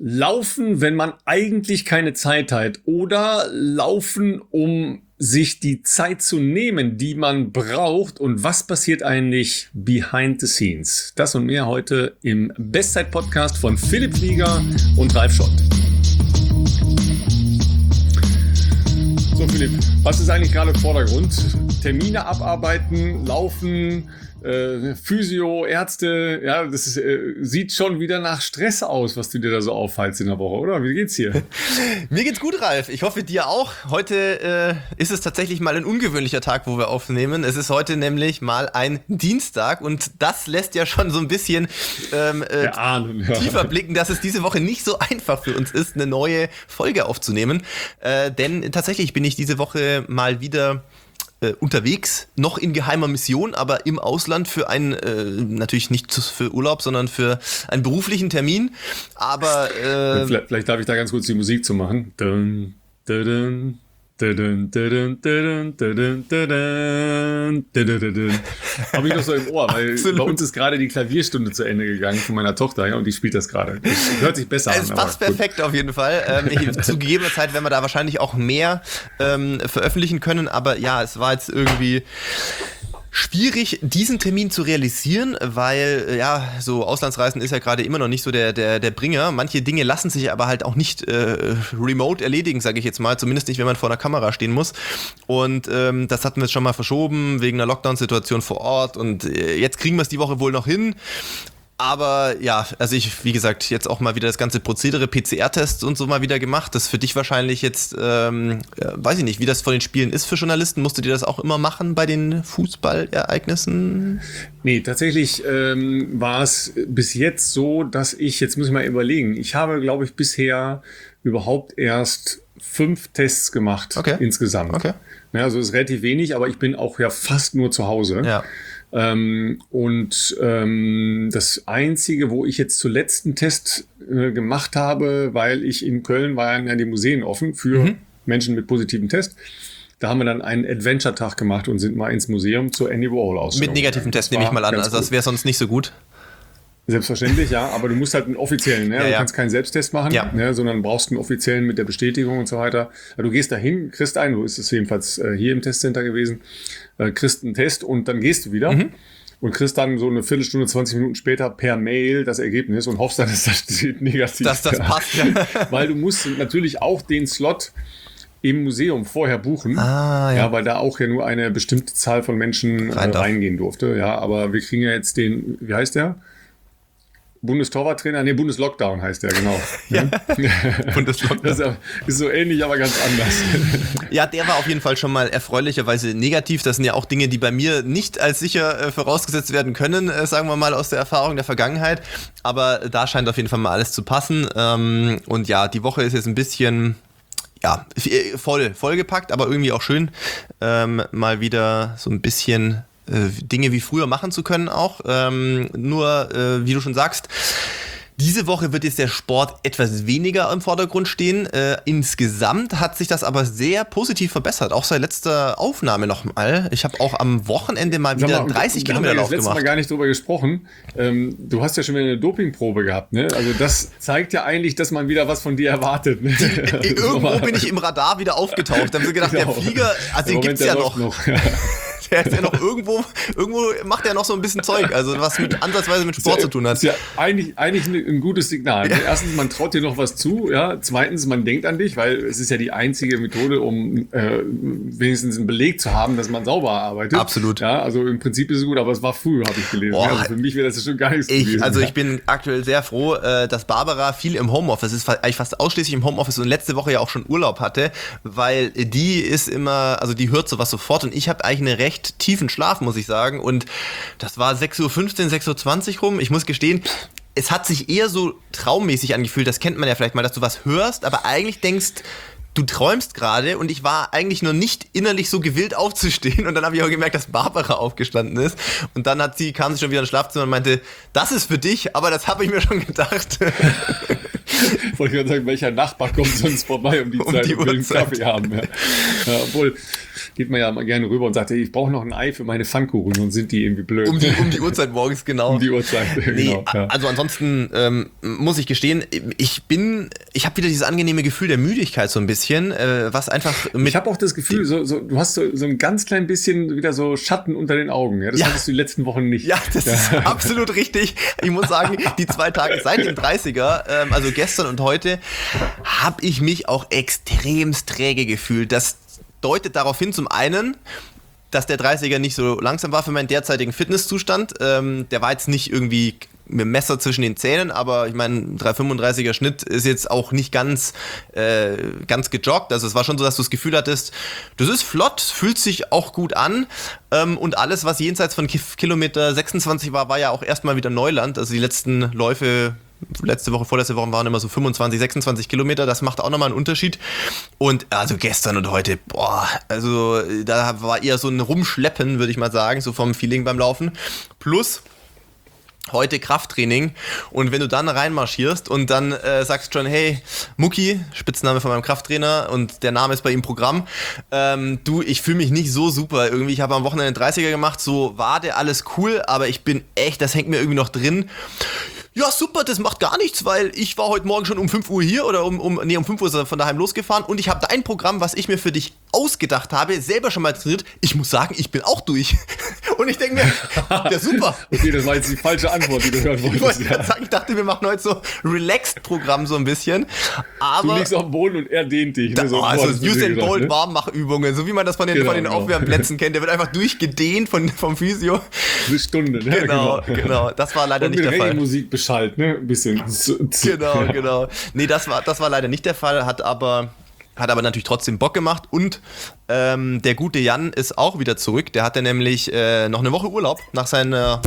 Laufen, wenn man eigentlich keine Zeit hat, oder laufen, um sich die Zeit zu nehmen, die man braucht, und was passiert eigentlich behind the scenes? Das und mehr heute im Bestzeit-Podcast von Philipp Flieger und Ralf Schott. So Philipp, was ist eigentlich gerade im Vordergrund? Termine abarbeiten, laufen, Physio, Ärzte, ja, das ist, sieht schon wieder nach Stress aus, was du dir da so aufhalst in der Woche, oder? Wie geht's dir? Mir geht's gut, Ralf. Ich hoffe, dir auch. Heute ist es tatsächlich mal ein ungewöhnlicher Tag, wo wir aufnehmen. Es ist heute nämlich mal ein Dienstag und das lässt ja schon so ein bisschen tiefer blicken, dass es diese Woche nicht so einfach für uns ist, eine neue Folge aufzunehmen. Denn tatsächlich bin ich diese Woche mal wieder unterwegs, noch in geheimer Mission, aber im Ausland für natürlich nicht für Urlaub, sondern für einen beruflichen Termin. Aber vielleicht darf ich da ganz kurz die Musik zu machen. Dun, dun, dun. Habe ich noch so im Ohr, weil bei uns ist gerade die Klavierstunde zu Ende gegangen von meiner Tochter, ja, und die spielt das gerade. Das hört sich besser an. Es passt perfekt auf jeden Fall. Zu gegebener Zeit werden wir da wahrscheinlich auch mehr veröffentlichen können, aber ja, es war jetzt irgendwie schwierig, diesen Termin zu realisieren, weil, ja, so Auslandsreisen ist ja gerade immer noch nicht so der Bringer. Manche Dinge lassen sich aber halt auch nicht remote erledigen, sage ich jetzt mal. Zumindest nicht, wenn man vor einer Kamera stehen muss. Und das hatten wir jetzt schon mal verschoben, wegen einer Lockdown-Situation vor Ort. Und jetzt kriegen wir es die Woche wohl noch hin. Aber ja, also wie gesagt, jetzt auch mal wieder das ganze Prozedere, PCR-Tests und so mal wieder gemacht. Das ist für dich wahrscheinlich jetzt, weiß ich nicht, wie das von den Spielen ist für Journalisten. Musst du dir das auch immer machen bei den Fußballereignissen? Nee, tatsächlich war es bis jetzt so, dass jetzt muss ich mal überlegen, ich habe, glaube ich, bisher überhaupt erst 5 Tests gemacht insgesamt. Okay. Ja, also ist relativ wenig, aber ich bin auch ja fast nur zu Hause. Ja. Das Einzige, wo ich jetzt zuletzt einen Test gemacht habe, weil in Köln waren ja die Museen offen für Menschen mit positivem Test. Da haben wir dann einen Adventure-Tag gemacht und sind mal ins Museum zur Andy Warhol-Ausstellung. Mit negativem Test nehme ich mal an, also das wäre sonst nicht so gut. Selbstverständlich, ja, aber du musst halt einen offiziellen, ne? Du kannst keinen Selbsttest machen, ne? Sondern brauchst einen offiziellen mit der Bestätigung und so weiter. Du gehst dahin, kriegst einen, so ist es jedenfalls hier im Testcenter gewesen, kriegst einen Test und dann gehst du wieder und kriegst dann so eine Viertelstunde, 20 Minuten später per Mail das Ergebnis und hoffst dann, dass das steht negativ. Dass das passt, ja. Weil du musst natürlich auch den Slot im Museum vorher buchen, weil da auch ja nur eine bestimmte Zahl von Menschen reingehen durfte. Ja, aber wir kriegen ja jetzt den, wie heißt der? Bundestorwarttrainer, Bundeslockdown heißt der, genau. Ja. Bundeslockdown. Das ist so ähnlich, aber ganz anders. Ja, der war auf jeden Fall schon mal erfreulicherweise negativ. Das sind ja auch Dinge, die bei mir nicht als sicher vorausgesetzt werden können, sagen wir mal aus der Erfahrung der Vergangenheit. Aber da scheint auf jeden Fall mal alles zu passen. Und ja, die Woche ist jetzt ein bisschen vollgepackt, aber irgendwie auch schön, mal wieder so ein bisschen Dinge wie früher machen zu können auch. Nur, wie du schon sagst, diese Woche wird jetzt der Sport etwas weniger im Vordergrund stehen. Insgesamt hat sich das aber sehr positiv verbessert, auch seit letzter Aufnahme nochmal. Ich habe auch am Wochenende mal wieder 30 Kilometer Lauf gemacht. Wir haben letztes Mal gar nicht drüber gesprochen. Du hast ja schon wieder eine Dopingprobe gehabt, ne? Also das zeigt ja eigentlich, dass man wieder was von dir erwartet. Ne? Irgendwo bin ich im Radar wieder aufgetaucht. Da haben sie gedacht, der Flieger, also den gibt's ja noch. Der ist ja noch irgendwo macht er noch so ein bisschen Zeug, also was ansatzweise mit Sport zu tun hat. Das ist ja eigentlich ein gutes Signal. Ja. Erstens, man traut dir noch was zu, ja. Zweitens, man denkt an dich, weil es ist ja die einzige Methode, um wenigstens einen Beleg zu haben, dass man sauber arbeitet. Absolut. Ja, also im Prinzip ist es gut, aber es war früh, habe ich gelesen. Also für mich wäre das schon gar nichts gewesen. Also ich bin aktuell sehr froh, dass Barbara viel im Homeoffice ist, eigentlich fast ausschließlich im Homeoffice und letzte Woche ja auch schon Urlaub hatte, weil die ist immer, also die hört sowas sofort und ich habe eigentlich eine recht tiefen Schlaf, muss ich sagen. Und das war 6:15 Uhr, 6:20 Uhr rum. Ich muss gestehen, es hat sich eher so traummäßig angefühlt. Das kennt man ja vielleicht mal, dass du was hörst, aber eigentlich denkst, du träumst gerade und ich war eigentlich noch nicht innerlich so gewillt aufzustehen und dann habe ich auch gemerkt, dass Barbara aufgestanden ist und dann kam sie schon wieder ins Schlafzimmer und meinte, das ist für dich, aber das habe ich mir schon gedacht. Wollte ich gerade sagen, welcher Nachbar kommt sonst vorbei um die Zeit und will einen Kaffee haben. Ja. Ja, obwohl, geht man ja mal gerne rüber und sagt, ich brauche noch ein Ei für meine Pfannkuchen, sonst sind die irgendwie blöd. Um die Uhrzeit morgens, genau. Um die Uhrzeit, genau. Ja. Also ansonsten muss ich gestehen, ich habe wieder dieses angenehme Gefühl der Müdigkeit so ein bisschen, was einfach mit... Ich habe auch das Gefühl, du hast so ein ganz klein bisschen wieder so Schatten unter den Augen. Ja? Das hattest du die letzten Wochen nicht. Ja, das ist absolut richtig. Ich muss sagen, die 2 Tage seit dem 30er, also gestern und heute, habe ich mich auch extremst träge gefühlt. Das deutet darauf hin, zum einen, dass der 30er nicht so langsam war für meinen derzeitigen Fitnesszustand. Der war jetzt nicht irgendwie mit dem Messer zwischen den Zähnen, aber ich meine, 3,35er Schnitt ist jetzt auch nicht ganz gejoggt. Also es war schon so, dass du das Gefühl hattest, das ist flott, fühlt sich auch gut an. Und alles, was jenseits von Kilometer 26 war ja auch erstmal wieder Neuland. Also die letzten Läufe, letzte Woche, vorletzte Woche waren immer so 25, 26 Kilometer. Das macht auch nochmal einen Unterschied. Und also gestern und heute, also da war eher so ein Rumschleppen, würde ich mal sagen, so vom Feeling beim Laufen. Plus heute Krafttraining, und wenn du dann reinmarschierst und dann sagst schon, hey, Mucki, Spitzname von meinem Krafttrainer und der Name ist bei ihm Programm, ich fühle mich nicht so super irgendwie, ich habe am Wochenende 30er gemacht, so Wade, alles cool, aber ich bin echt, das hängt mir irgendwie noch drin. Ja, super, das macht gar nichts, weil ich war heute Morgen schon um 5 Uhr hier oder um 5 Uhr ist er von daheim losgefahren und ich habe dein Programm, was ich mir für dich ausgedacht habe, selber schon mal trainiert. Ich muss sagen, ich bin auch durch. Und ich denke mir, ja super. Okay, das war jetzt die falsche Antwort, die du hören wolltest. Ich dachte, wir machen heute so Relaxed-Programm so ein bisschen. Aber du liegst auf dem Boden und er dehnt dich. Also Usain Bolt Warmmachübungen, so wie man das von den Aufwärmplätzen kennt. Der wird einfach durchgedehnt vom Physio. Eine Stunde, ne? Genau. Das war leider nicht der Fall. Musik Bescheid, ne? Ein bisschen. Genau. Nee, das war leider nicht der Fall, hat aber natürlich trotzdem Bock gemacht und der gute Jan ist auch wieder zurück. Der hatte nämlich noch eine Woche Urlaub nach seiner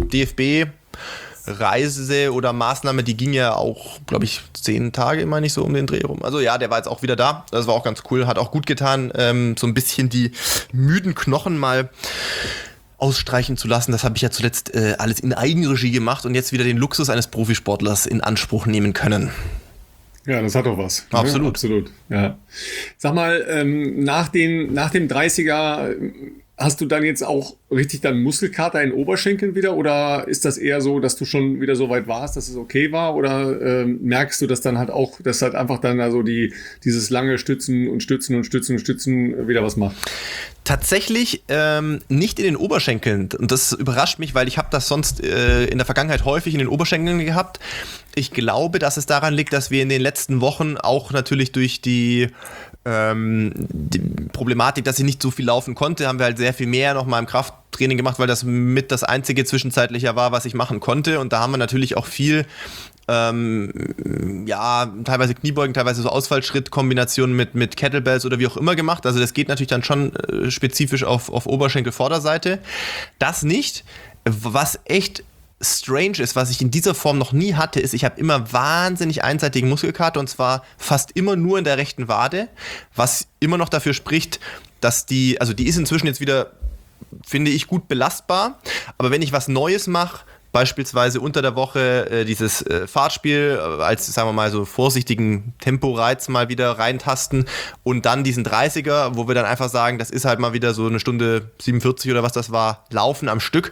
DFB-Reise oder Maßnahme. Die ging ja auch, glaube ich, 10 Tage, meine ich, so um den Dreh rum. Also ja, der war jetzt auch wieder da. Das war auch ganz cool, hat auch gut getan, so ein bisschen die müden Knochen mal ausstreichen zu lassen. Das habe ich ja zuletzt alles in Eigenregie gemacht und jetzt wieder den Luxus eines Profisportlers in Anspruch nehmen können. Ja, das hat doch was. Absolut. Ne? Absolut, ja. Sag mal, nach dem 30er hast du dann jetzt auch richtig dann Muskelkater in den Oberschenkeln wieder oder ist das eher so, dass du schon wieder so weit warst, dass es okay war oder merkst du, dass dann halt auch, dass halt einfach dann also dieses lange Stützen wieder was macht? Tatsächlich nicht in den Oberschenkeln und das überrascht mich, weil ich habe das sonst in der Vergangenheit häufig in den Oberschenkeln gehabt. Ich glaube, dass es daran liegt, dass wir in den letzten Wochen auch natürlich durch die Problematik, dass ich nicht so viel laufen konnte, haben wir halt sehr viel mehr nochmal im Krafttraining gemacht, weil das mit das einzige Zwischenzeitliche war, was ich machen konnte und da haben wir natürlich auch viel teilweise Kniebeugen, teilweise so Ausfallschritt-Kombinationen mit Kettlebells oder wie auch immer gemacht. Also das geht natürlich dann schon spezifisch auf Oberschenkelvorderseite. Das nicht. Was echt strange ist, was ich in dieser Form noch nie hatte, ist, ich habe immer wahnsinnig einseitigen Muskelkater und zwar fast immer nur in der rechten Wade, was immer noch dafür spricht, dass die ist inzwischen jetzt wieder, finde ich, gut belastbar, aber wenn ich was Neues mache, beispielsweise unter der Woche dieses Fahrtspiel als, sagen wir mal, so vorsichtigen Temporeiz mal wieder reintasten und dann diesen 30er, wo wir dann einfach sagen, das ist halt mal wieder so eine Stunde 47 oder was das war, Laufen am Stück.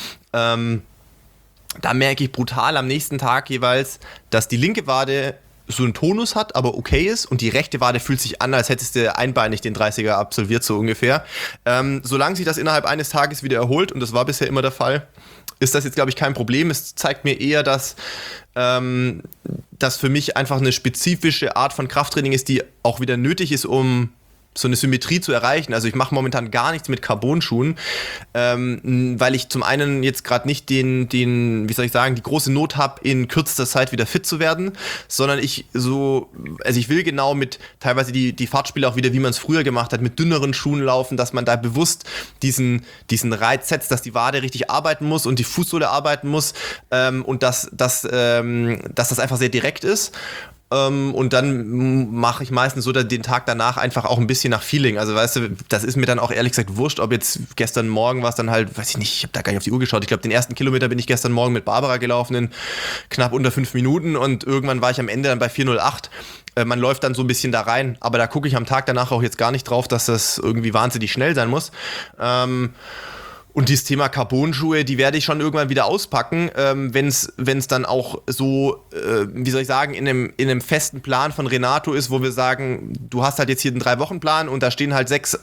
Da merke ich brutal am nächsten Tag jeweils, dass die linke Wade so einen Tonus hat, aber okay ist und die rechte Wade fühlt sich an, als hättest du einbeinig den 30er absolviert, so ungefähr. Solange sich das innerhalb eines Tages wieder erholt, und das war bisher immer der Fall, ist das jetzt, glaube ich, kein Problem. Es zeigt mir eher, dass das für mich einfach eine spezifische Art von Krafttraining ist, die auch wieder nötig ist, um so eine Symmetrie zu erreichen. Also ich mache momentan gar nichts mit Carbon-Schuhen, weil ich zum einen jetzt gerade nicht die große Not habe, in kürzester Zeit wieder fit zu werden, sondern ich will genau mit teilweise die Fahrtspiele auch wieder, wie man es früher gemacht hat, mit dünneren Schuhen laufen, dass man da bewusst diesen Reiz setzt, dass die Wade richtig arbeiten muss und die Fußsohle arbeiten muss und dass das einfach sehr direkt ist. Und dann mache ich meistens so den Tag danach einfach auch ein bisschen nach Feeling. Also weißt du, das ist mir dann auch ehrlich gesagt wurscht, ob jetzt gestern Morgen war es dann halt, weiß ich nicht, ich habe da gar nicht auf die Uhr geschaut. Ich glaube, den ersten Kilometer bin ich gestern Morgen mit Barbara gelaufen in knapp unter 5 Minuten und irgendwann war ich am Ende dann bei 4:08. Man läuft dann so ein bisschen da rein, aber da gucke ich am Tag danach auch jetzt gar nicht drauf, dass das irgendwie wahnsinnig schnell sein muss. Und dieses Thema Carbon-Schuhe, die werde ich schon irgendwann wieder auspacken, wenn es dann auch so, wie soll ich sagen, in einem festen Plan von Renato ist, wo wir sagen, du hast halt jetzt hier einen 3-Wochen-Plan und da stehen halt 6,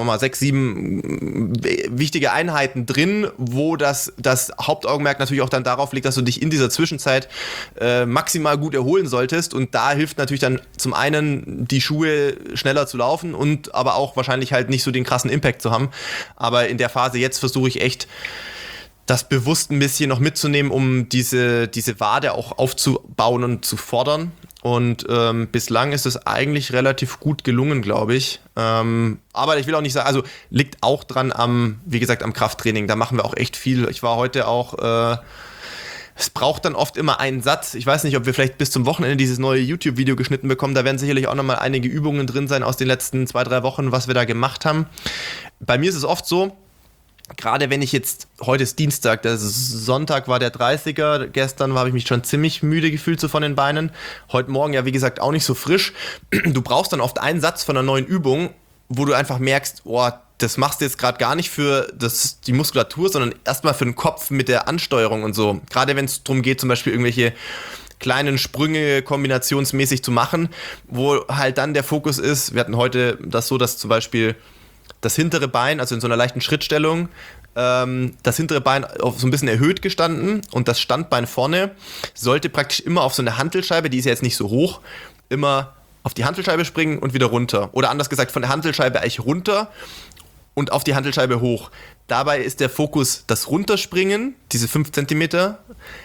7 wichtige Einheiten drin, wo das Hauptaugenmerk natürlich auch dann darauf liegt, dass du dich in dieser Zwischenzeit maximal gut erholen solltest, und da hilft natürlich dann zum einen die Schuhe schneller zu laufen und aber auch wahrscheinlich halt nicht so den krassen Impact zu haben. Aber in der Phase jetzt versuche ich echt, das bewusst ein bisschen noch mitzunehmen, um diese Wade auch aufzubauen und zu fordern. Und bislang ist es eigentlich relativ gut gelungen, glaube ich. Aber ich will auch nicht sagen, also liegt auch dran wie gesagt, am Krafttraining. Da machen wir auch echt viel. Ich war heute auch, es braucht dann oft immer einen Satz. Ich weiß nicht, ob wir vielleicht bis zum Wochenende dieses neue YouTube-Video geschnitten bekommen. Da werden sicherlich auch nochmal einige Übungen drin sein aus den letzten 2-3 Wochen, was wir da gemacht haben. Bei mir ist es oft so, gerade wenn ich jetzt, heute ist Dienstag, der Sonntag war der 30er, gestern habe ich mich schon ziemlich müde gefühlt so von den Beinen, heute Morgen ja wie gesagt auch nicht so frisch. Du brauchst dann oft einen Satz von einer neuen Übung, wo du einfach merkst, oh, das machst du jetzt gerade gar nicht für die Muskulatur, sondern erstmal für den Kopf mit der Ansteuerung und so. Gerade wenn es darum geht, zum Beispiel irgendwelche kleinen Sprünge kombinationsmäßig zu machen, wo halt dann der Fokus ist, wir hatten heute das so, dass zum Beispiel das hintere Bein, also in so einer leichten Schrittstellung, das hintere Bein auf so ein bisschen erhöht gestanden und das Standbein vorne sollte praktisch immer auf so eine Hantelscheibe, die ist ja jetzt nicht so hoch, immer auf die Hantelscheibe springen und wieder runter. Oder anders gesagt, von der Hantelscheibe eigentlich runter und auf die Hantelscheibe hoch. Dabei ist der Fokus das Runterspringen, diese 5 cm,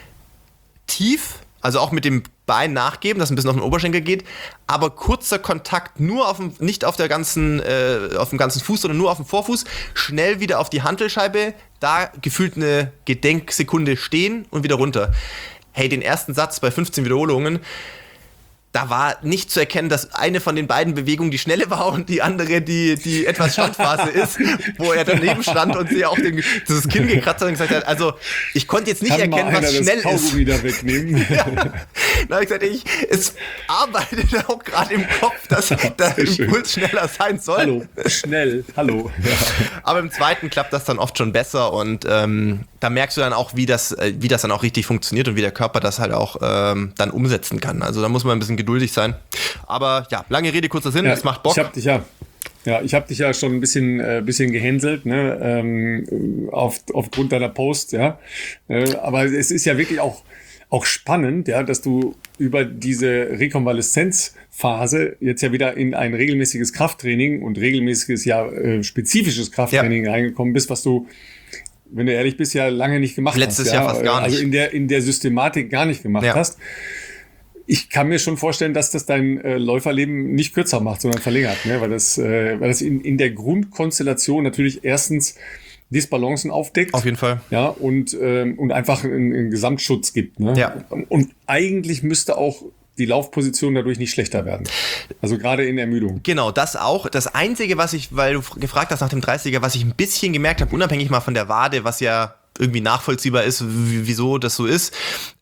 tief, also auch mit dem Bein nachgeben, dass ein bisschen auf den Oberschenkel geht, aber kurzer Kontakt nur nicht auf dem ganzen Fuß, sondern nur auf dem Vorfuß, schnell wieder auf die Hantelscheibe, da gefühlt eine Gedenksekunde stehen und wieder runter. Hey, den ersten Satz bei 15 Wiederholungen, da war nicht zu erkennen, dass eine von den beiden Bewegungen die schnelle war und die andere die etwas Standphase ist, wo er daneben stand und sie auch das Kinn gekratzt hat und gesagt hat, also ich konnte jetzt nicht erkennen, was schnell ist. Kann mal wieder wegnehmen? Ja. Da habe ich gesagt, es arbeitet auch gerade im Kopf, dass der Impuls schneller sein soll. Hallo, schnell, hallo. Ja. Aber im zweiten klappt das dann oft schon besser und da merkst du dann auch, wie das dann auch richtig funktioniert und wie der Körper das halt auch dann umsetzen kann. Also da muss man ein bisschen geduldig sein. Aber ja, lange Rede, kurzer Sinn, es macht Bock. Ich habe dich ja schon ein bisschen gehänselt, ne, aufgrund deiner Post, ja. Aber es ist ja wirklich auch spannend, ja, dass du über diese Rekonvaleszenzphase jetzt ja wieder in ein regelmäßiges Krafttraining und regelmäßiges, spezifisches Krafttraining reingekommen bist, was du, wenn du ehrlich bist, ja lange nicht gemacht hast. Letztes Jahr fast gar nicht. Also in der Systematik gar nicht gemacht hast. Ich kann mir schon vorstellen, dass das dein Läuferleben nicht kürzer macht, sondern verlängert, ne? Weil das in der Grundkonstellation natürlich erstens Disbalancen aufdeckt. Auf jeden Fall. Ja, und einfach einen Gesamtschutz gibt. Ne? Ja. Und eigentlich müsste auch die Laufposition dadurch nicht schlechter werden. Also gerade in Ermüdung. Genau, das auch. Das Einzige, weil du gefragt hast nach dem 30er, was ich ein bisschen gemerkt habe, unabhängig mal von der Wade, was ja irgendwie nachvollziehbar ist, wieso das so ist,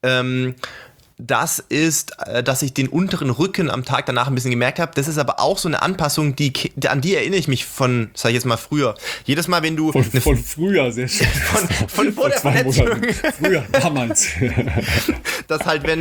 das ist, dass ich den unteren Rücken am Tag danach ein bisschen gemerkt habe. Das ist aber auch so eine Anpassung, an die erinnere ich mich von, sag ich jetzt mal, früher. Jedes Mal, wenn du... Von früher, sehr schön. Von vor der Verletzung. Früher, damals. Das halt, wenn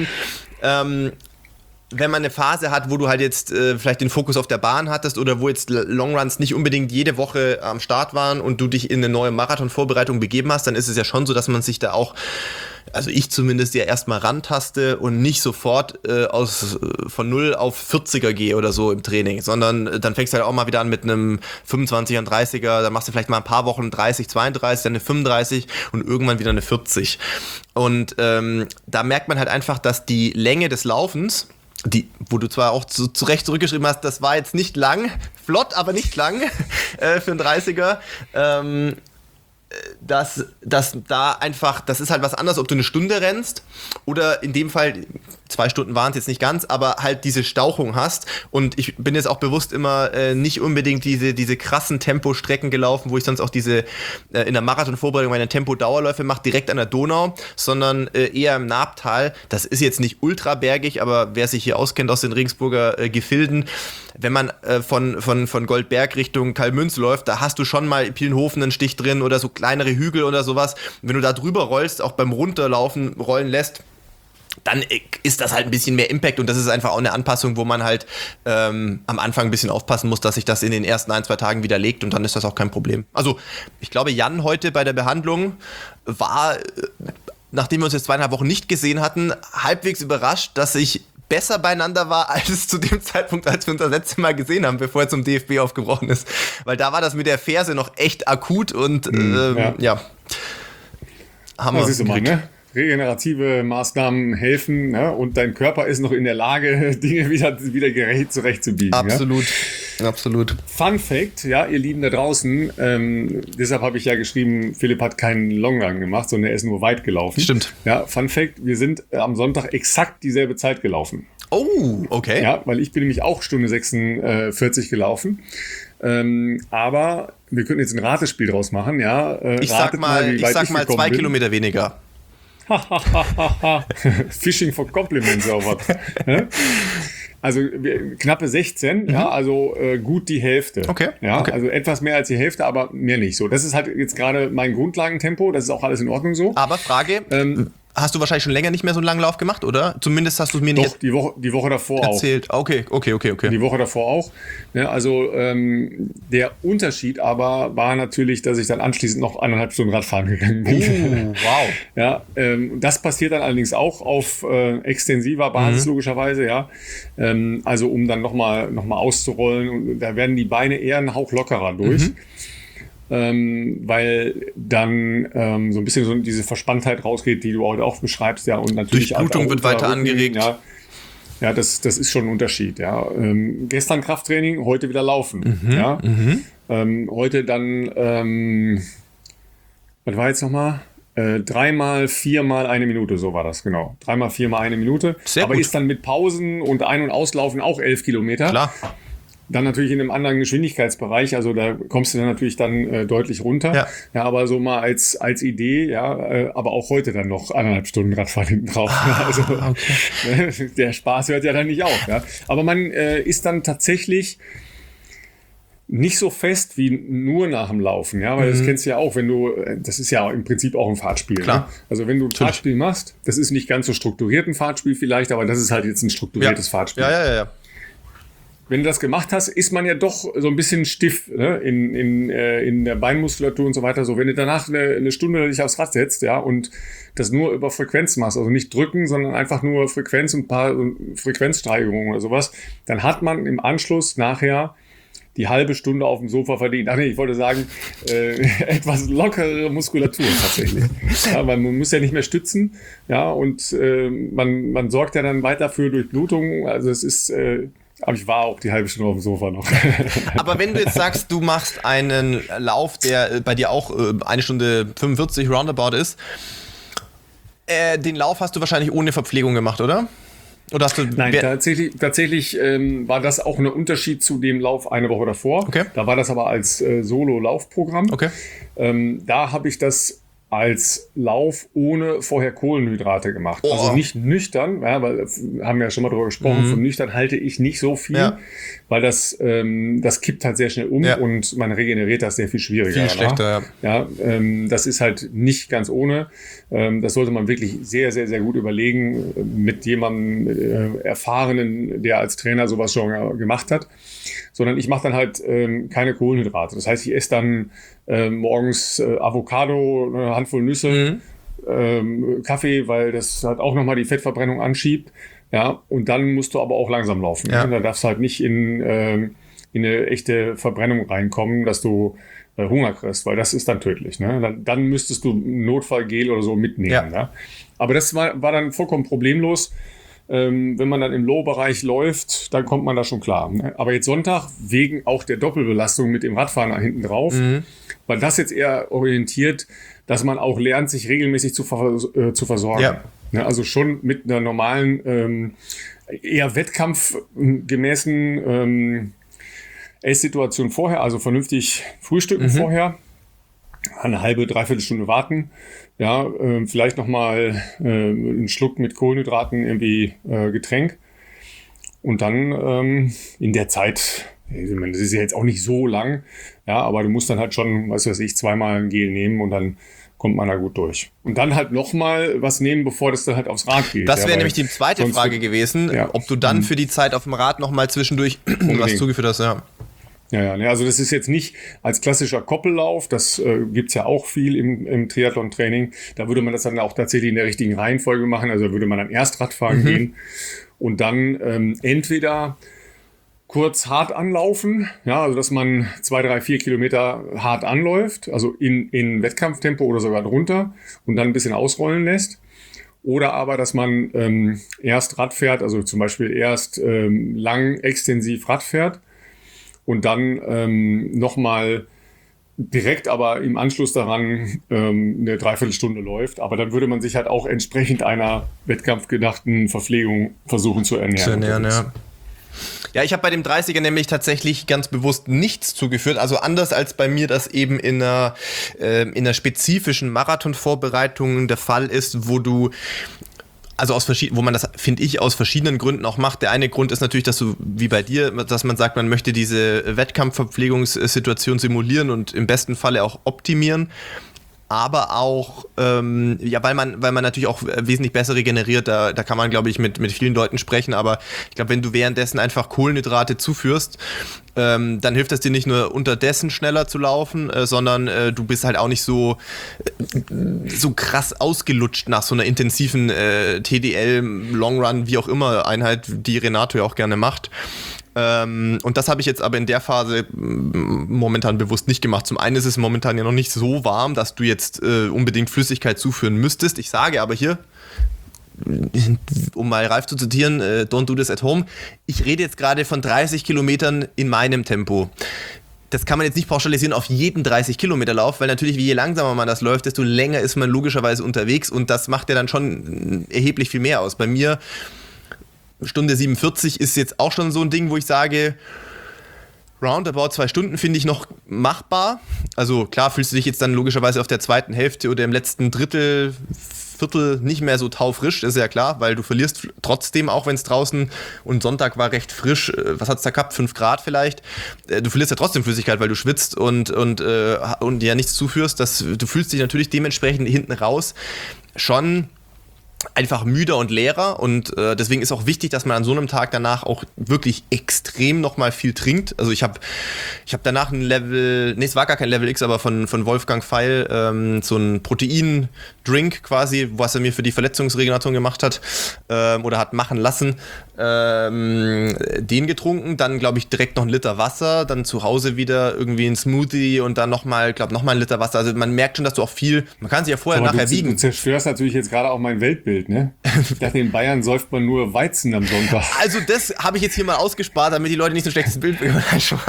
man eine Phase hat, wo du halt jetzt vielleicht den Fokus auf der Bahn hattest oder wo jetzt Longruns nicht unbedingt jede Woche am Start waren und du dich in eine neue Marathon-Vorbereitung begeben hast, dann ist es ja schon so, dass man sich da auch, also ich zumindest, ja erstmal rantaste und nicht sofort von 0 auf 40er gehe oder so im Training, sondern dann fängst du halt auch mal wieder an mit einem 25er, 30er, dann machst du vielleicht mal ein paar Wochen 30, 32, dann eine 35 und irgendwann wieder eine 40. Und da merkt man halt einfach, dass die Länge des Laufens, wo du zwar auch zu Recht zurückgeschrieben hast, das war jetzt nicht lang, flott, aber nicht lang für einen 30er, dass da einfach, das ist halt was anderes, ob du eine Stunde rennst oder in dem Fall, 2 Stunden waren es jetzt nicht ganz, aber halt diese Stauchung hast. Und ich bin jetzt auch bewusst immer nicht unbedingt diese krassen Tempostrecken gelaufen, wo ich sonst auch diese in der Marathonvorbereitung meine Tempo-Dauerläufe mache, direkt an der Donau, sondern eher im Naabtal. Das ist jetzt nicht ultrabergig, aber wer sich hier auskennt aus den Regensburger Gefilden, wenn man von Goldberg Richtung Kalmünz läuft, da hast du schon mal Pienhofen einen Stich drin oder so kleinere Hügel oder sowas. Und wenn du da drüber rollst, auch beim Runterlaufen rollen lässt, dann ist das halt ein bisschen mehr Impact und das ist einfach auch eine Anpassung, wo man halt am Anfang ein bisschen aufpassen muss, dass sich das in den ersten 1-2 Tagen widerlegt und dann ist das auch kein Problem. Also ich glaube, Jan heute bei der Behandlung war, nachdem wir uns jetzt 2,5 Wochen nicht gesehen hatten, halbwegs überrascht, dass ich besser beieinander war als zu dem Zeitpunkt, als wir uns das letzte Mal gesehen haben, bevor er zum DFB aufgebrochen ist. Weil da war das mit der Ferse noch echt akut und ja. Haben wir gekriegt. Ne? Regenerative Maßnahmen helfen, ne? Und dein Körper ist noch in der Lage, Dinge wieder zurechtzubiegen. Absolut, ja? Absolut. Fun Fact, ja, ihr Lieben da draußen, deshalb habe ich ja geschrieben, Philipp hat keinen Longrun gemacht, sondern er ist nur weit gelaufen. Stimmt. Ja, Fun Fact, wir sind am Sonntag exakt dieselbe Zeit gelaufen. Oh, okay. Ja, weil ich bin nämlich auch Stunde 46 gelaufen. Aber wir könnten jetzt ein Ratespiel draus machen, ja. Ich sag mal 2 Kilometer weniger. Fishing for Compliments oder was. Also knappe 16, ja, also gut die Hälfte. Okay. Ja, okay. Also etwas mehr als die Hälfte, aber mehr nicht. So, das ist halt jetzt gerade mein Grundlagentempo, das ist auch alles in Ordnung so. Aber Frage, hast du wahrscheinlich schon länger nicht mehr so einen langen Lauf gemacht, oder? Zumindest hast du es mir nicht die Woche davor erzählt. Auch. Okay. Die Woche davor auch. Ja, also der Unterschied aber war natürlich, dass ich dann anschließend noch 1,5 Stunden Radfahren gegangen bin. Wow. Ja, das passiert dann allerdings auch auf extensiver Basis logischerweise, ja. Also um dann noch mal auszurollen und da werden die Beine eher einen Hauch lockerer durch. Weil dann so ein bisschen so diese Verspanntheit rausgeht, die du heute auch beschreibst, ja, und natürlich Durchblutung wird weiter angeregt. Ja, das ist schon ein Unterschied, ja. Gestern Krafttraining, heute wieder Laufen, ja. Heute dann, was war jetzt nochmal? 3-mal, 4-mal 1 Minute, so war das, genau. 3-mal, 4-mal 1 Minute. Sehr aber gut. Ist dann mit Pausen und Ein- und Auslaufen auch 11 Kilometer. Klar. Dann natürlich in einem anderen Geschwindigkeitsbereich, also da kommst du dann natürlich deutlich runter. Ja, aber so mal als Idee, ja, aber auch heute dann noch 1,5 Stunden Radfahren hinten drauf. Also okay. Der Spaß hört ja dann nicht auf. Ja. Aber man ist dann tatsächlich nicht so fest wie nur nach dem Laufen, ja, weil das kennst du ja auch, wenn du, das ist ja im Prinzip auch ein Fahrtspiel. Klar. Ne? Also wenn du ein Fahrtspiel machst, das ist nicht ganz so strukturiert ein Fahrtspiel vielleicht, aber das ist halt jetzt ein strukturiertes Fahrtspiel. Ja. Wenn du das gemacht hast, ist man ja doch so ein bisschen stiff, ne? in der Beinmuskulatur und so weiter. So, wenn du danach eine Stunde dich aufs Rad setzt, ja, und das nur über Frequenz machst, also nicht drücken, sondern einfach nur Frequenz und ein paar Frequenzsteigerungen oder sowas, dann hat man im Anschluss nachher die halbe Stunde auf dem Sofa verdient. Ach nee, ich wollte sagen, etwas lockere Muskulatur tatsächlich. Ja, weil man muss ja nicht mehr stützen, ja, und man sorgt ja dann weiter für Durchblutung. Also es ist aber ich war auch die halbe Stunde auf dem Sofa noch. Aber wenn du jetzt sagst, du machst einen Lauf, der bei dir auch 1 Stunde 45 roundabout ist, den Lauf hast du wahrscheinlich ohne Verpflegung gemacht, oder? Oder hast du Nein, tatsächlich war das auch ein Unterschied zu dem Lauf eine Woche davor. Okay. Da war das aber als Solo-Laufprogramm. Okay. Da habe ich das als Lauf ohne vorher Kohlenhydrate gemacht. Oh. Also nicht nüchtern, ja, weil wir haben ja schon mal drüber gesprochen, von nüchtern halte ich nicht so viel, weil das kippt halt sehr schnell um und man regeneriert das sehr viel schwieriger. Viel schlechter, ja. Das ist halt nicht ganz ohne. Das sollte man wirklich sehr, sehr, sehr gut überlegen mit jemandem Erfahrenen, der als Trainer sowas schon gemacht hat. Sondern ich mache dann halt keine Kohlenhydrate. Das heißt, ich esse dann morgens Avocado, eine Handvoll Nüsse, Kaffee, weil das halt auch nochmal die Fettverbrennung anschiebt. Ja, und dann musst du aber auch langsam laufen. Ja. Da darfst du halt nicht in eine echte Verbrennung reinkommen, dass du Hunger kriegst, weil das ist dann tödlich. Ne? Dann müsstest du Notfallgel oder so mitnehmen. Ja. Ja? Aber das war dann vollkommen problemlos. Wenn man dann im Low-Bereich läuft, dann kommt man da schon klar. Ne? Aber jetzt Sonntag, wegen auch der Doppelbelastung mit dem Radfahren hinten drauf, war das jetzt eher orientiert, dass man auch lernt, sich regelmäßig zu versorgen. Ja. Ja, also schon mit einer normalen, eher wettkampfgemäßen Esssituation vorher, also vernünftig frühstücken vorher, eine halbe, dreiviertel Stunde warten, ja, vielleicht nochmal einen Schluck mit Kohlenhydraten, irgendwie Getränk und dann in der Zeit, ich meine, das ist ja jetzt auch nicht so lang, ja, aber du musst dann halt schon, was weiß ich, zweimal ein Gel nehmen und dann kommt man da gut durch. Und dann halt nochmal was nehmen, bevor das dann halt aufs Rad geht. Das wäre nämlich die zweite Frage gewesen, ob du dann für die Zeit auf dem Rad nochmal zwischendurch was zugeführt hast, ja. Ja, also das ist jetzt nicht als klassischer Koppellauf, das gibt's ja auch viel im Triathlon-Training. Da würde man das dann auch tatsächlich in der richtigen Reihenfolge machen, also würde man dann erst Radfahren gehen und dann entweder kurz hart anlaufen, ja, also dass man 2, 3, 4 Kilometer hart anläuft, also in Wettkampftempo oder sogar drunter und dann ein bisschen ausrollen lässt. Oder aber, dass man erst Rad fährt, also zum Beispiel erst lang extensiv Rad fährt und dann nochmal direkt aber im Anschluss daran eine Dreiviertelstunde läuft. Aber dann würde man sich halt auch entsprechend einer wettkampfgedachten Verpflegung versuchen zu ernähren. Ja, ich habe bei dem 30er nämlich tatsächlich ganz bewusst nichts zugeführt. Also anders als bei mir das eben in einer spezifischen Marathonvorbereitung der Fall ist, wo du wo man das, finde ich, aus verschiedenen Gründen auch macht. Der eine Grund ist natürlich, dass du, wie bei dir, dass man sagt, man möchte diese Wettkampfverpflegungssituation simulieren und im besten Falle auch optimieren. Aber auch, weil man natürlich auch wesentlich besser regeneriert, da kann man, glaube ich, mit vielen Leuten sprechen, aber ich glaube, wenn du währenddessen einfach Kohlenhydrate zuführst, dann hilft das dir nicht nur unterdessen schneller zu laufen, sondern du bist halt auch nicht so krass ausgelutscht nach so einer intensiven TDL, Long Run, wie auch immer Einheit, die Renato ja auch gerne macht. Und das habe ich jetzt aber in der Phase momentan bewusst nicht gemacht. Zum einen ist es momentan ja noch nicht so warm, dass du jetzt unbedingt Flüssigkeit zuführen müsstest. Ich sage aber hier, um mal Ralf zu zitieren, don't do this at home. Ich rede jetzt gerade von 30 Kilometern in meinem Tempo. Das kann man jetzt nicht pauschalisieren auf jeden 30-Kilometer-Lauf, weil natürlich, je langsamer man das läuft, desto länger ist man logischerweise unterwegs und das macht ja dann schon erheblich viel mehr aus. Bei mir Stunde 47 ist jetzt auch schon so ein Ding, wo ich sage, roundabout 2 Stunden finde ich noch machbar. Also klar fühlst du dich jetzt dann logischerweise auf der zweiten Hälfte oder im letzten Viertel nicht mehr so taufrisch, das ist ja klar, weil du verlierst trotzdem, auch wenn es draußen und Sonntag war recht frisch, was hat es da gehabt, 5 Grad vielleicht, du verlierst ja trotzdem Flüssigkeit, weil du schwitzt und ja nichts zuführst, du fühlst dich natürlich dementsprechend hinten raus schon einfach müder und leerer und deswegen ist auch wichtig, dass man an so einem Tag danach auch wirklich extrem nochmal viel trinkt. Also ich hab danach ein Level, es war gar kein Level X, aber von Wolfgang Feil so ein Protein-Drink quasi, was er mir für die Verletzungsregeneration gemacht hat oder hat machen lassen, den getrunken, dann glaube ich direkt noch 1 Liter Wasser, dann zu Hause wieder irgendwie ein Smoothie und dann nochmal 1 Liter Wasser. Also man merkt schon, dass du auch viel, man kann sich ja vorher nachher wiegen. Du zerstörst natürlich jetzt gerade auch mein Weltbild, ne? Ich dachte, in Bayern säuft man nur Weizen am Sonntag. Also das habe ich jetzt hier mal ausgespart, damit die Leute nicht so ein schlechtes Bild bekommen.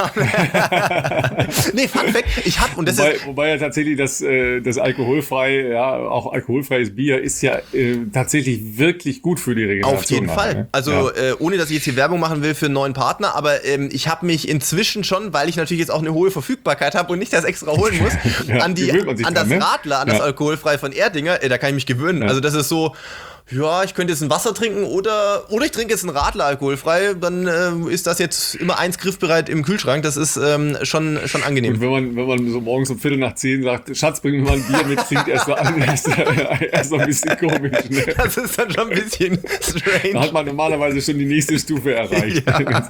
Nee, Fun Fact, ich habe, und das wobei ja tatsächlich das alkoholfrei, ja, auch alkoholfreies Bier ist ja tatsächlich wirklich gut für die Regeneration. Auf jeden Fall. Ne? Also ohne, dass ich jetzt hier Werbung machen will für einen neuen Partner, aber ich habe mich inzwischen schon, weil ich natürlich jetzt auch eine hohe Verfügbarkeit habe und nicht das extra holen muss, an das Radler, an das alkoholfrei von Erdinger, da kann ich mich gewöhnen. Ja. Also das ist so, ja, ich könnte jetzt ein Wasser trinken oder ich trinke jetzt ein Radler alkoholfrei, dann ist das jetzt immer 1 griffbereit im Kühlschrank, das ist schon angenehm. Und wenn man so morgens um 9:15 sagt, Schatz, bring mir mal ein Bier mit, klingt erst so an, erst so ein bisschen komisch. Ne? Das ist dann schon ein bisschen strange. Da hat man normalerweise schon die nächste Stufe erreicht.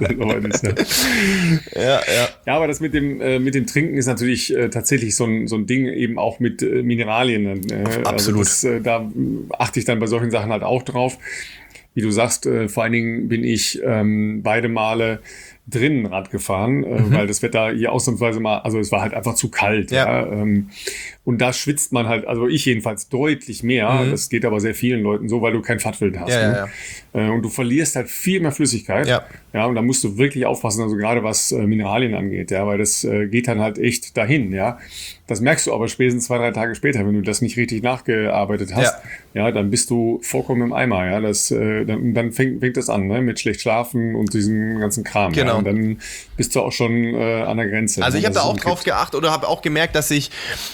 Ja. Ja, aber das mit dem Trinken ist natürlich tatsächlich so ein Ding, eben auch mit Mineralien. Absolut. Also da achte ich dann bei solchen Sachen halt auch drauf. Wie du sagst, vor allen Dingen bin ich beide Male drinnen Rad gefahren, weil das Wetter hier ausnahmsweise mal, also es war halt einfach zu kalt. Ja. Und da schwitzt man halt, also ich jedenfalls deutlich mehr. Das geht aber sehr vielen Leuten so, weil du kein Fahrtwind hast. Und du verlierst halt viel mehr Flüssigkeit. Ja, und da musst du wirklich aufpassen, also gerade was Mineralien angeht, ja, weil das geht dann halt echt dahin, ja. Das merkst du aber spätestens 2-3 Tage später, wenn du das nicht richtig nachgearbeitet hast, ja, dann bist du vollkommen im Eimer, ja. Dann fängt das an, ne, mit schlecht schlafen und diesem ganzen Kram. Genau. Ja? Und dann bist du auch schon an der Grenze. Also ich habe da auch drauf geachtet oder habe auch gemerkt, dass ich,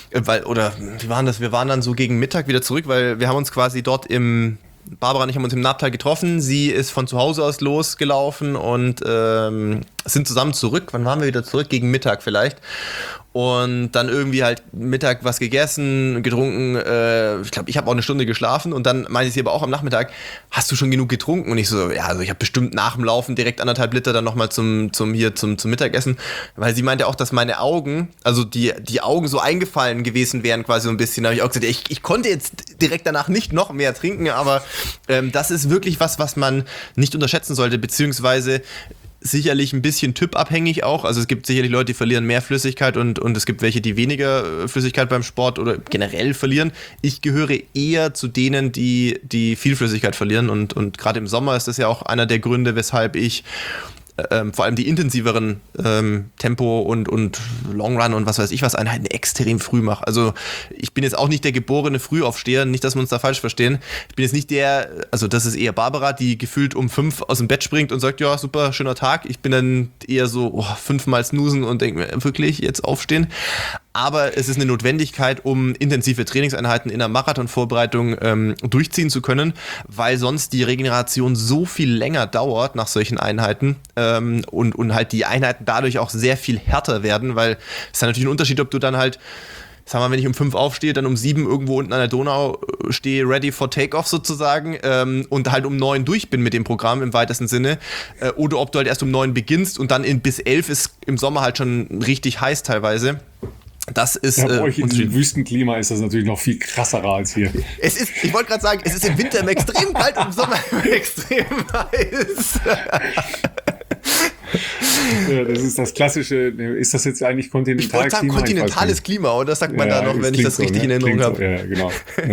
wie waren das? Wir waren dann so gegen Mittag wieder zurück, weil wir haben uns quasi dort Barbara und ich haben uns im Nabtal getroffen. Sie ist von zu Hause aus losgelaufen und sind zusammen zurück. Wann waren wir wieder zurück? Gegen Mittag vielleicht. Und dann irgendwie halt Mittag was gegessen, getrunken. Ich glaube, ich habe auch eine Stunde geschlafen. Und dann meinte sie aber auch am Nachmittag, hast du schon genug getrunken? Und ich so, ja, also ich habe bestimmt nach dem Laufen direkt 1,5 Liter dann nochmal zum Mittagessen. Weil sie meinte auch, dass meine Augen, also die Augen so eingefallen gewesen wären quasi so ein bisschen. Da habe ich auch gesagt, ich konnte jetzt direkt danach nicht noch mehr trinken. Aber das ist wirklich was man nicht unterschätzen sollte, beziehungsweise sicherlich ein bisschen typabhängig auch. Also es gibt sicherlich Leute, die verlieren mehr Flüssigkeit und es gibt welche, die weniger Flüssigkeit beim Sport oder generell verlieren. Ich gehöre eher zu denen, die viel Flüssigkeit verlieren und gerade im Sommer ist das ja auch einer der Gründe, weshalb ich vor allem die intensiveren Tempo und Long Run und was weiß ich was Einheiten extrem früh mache. Also ich bin jetzt auch nicht der geborene Frühaufsteher, nicht, dass wir uns da falsch verstehen. Ich bin jetzt nicht also das ist eher Barbara, die gefühlt um 5 aus dem Bett springt und sagt, ja, super, schöner Tag. Ich bin dann eher so 5-mal snoosen und denke mir, wirklich, jetzt aufstehen. Aber es ist eine Notwendigkeit, um intensive Trainingseinheiten in der Marathonvorbereitung durchziehen zu können, weil sonst die Regeneration so viel länger dauert nach solchen Einheiten und halt die Einheiten dadurch auch sehr viel härter werden, weil es ist natürlich ein Unterschied, ob du dann halt, sagen wir mal, wenn ich um 5 aufstehe, dann um 7 irgendwo unten an der Donau stehe, ready for Takeoff sozusagen und halt um 9 durch bin mit dem Programm im weitesten Sinne oder ob du halt erst um 9 beginnst und dann bis 11 ist im Sommer halt schon richtig heiß teilweise. Das ist bei euch in diesem Wüstenklima ist das natürlich noch viel krasser als hier. Ich wollte gerade sagen, es ist im Winter extrem kalt und im Sommer extrem heiß. Ja, das ist das klassische, ist das jetzt eigentlich kontinentales Klima? Ich wollte sagen kontinentales Klima, oder das sagt man da noch, wenn ich das richtig in Erinnerung habe. Ja, genau.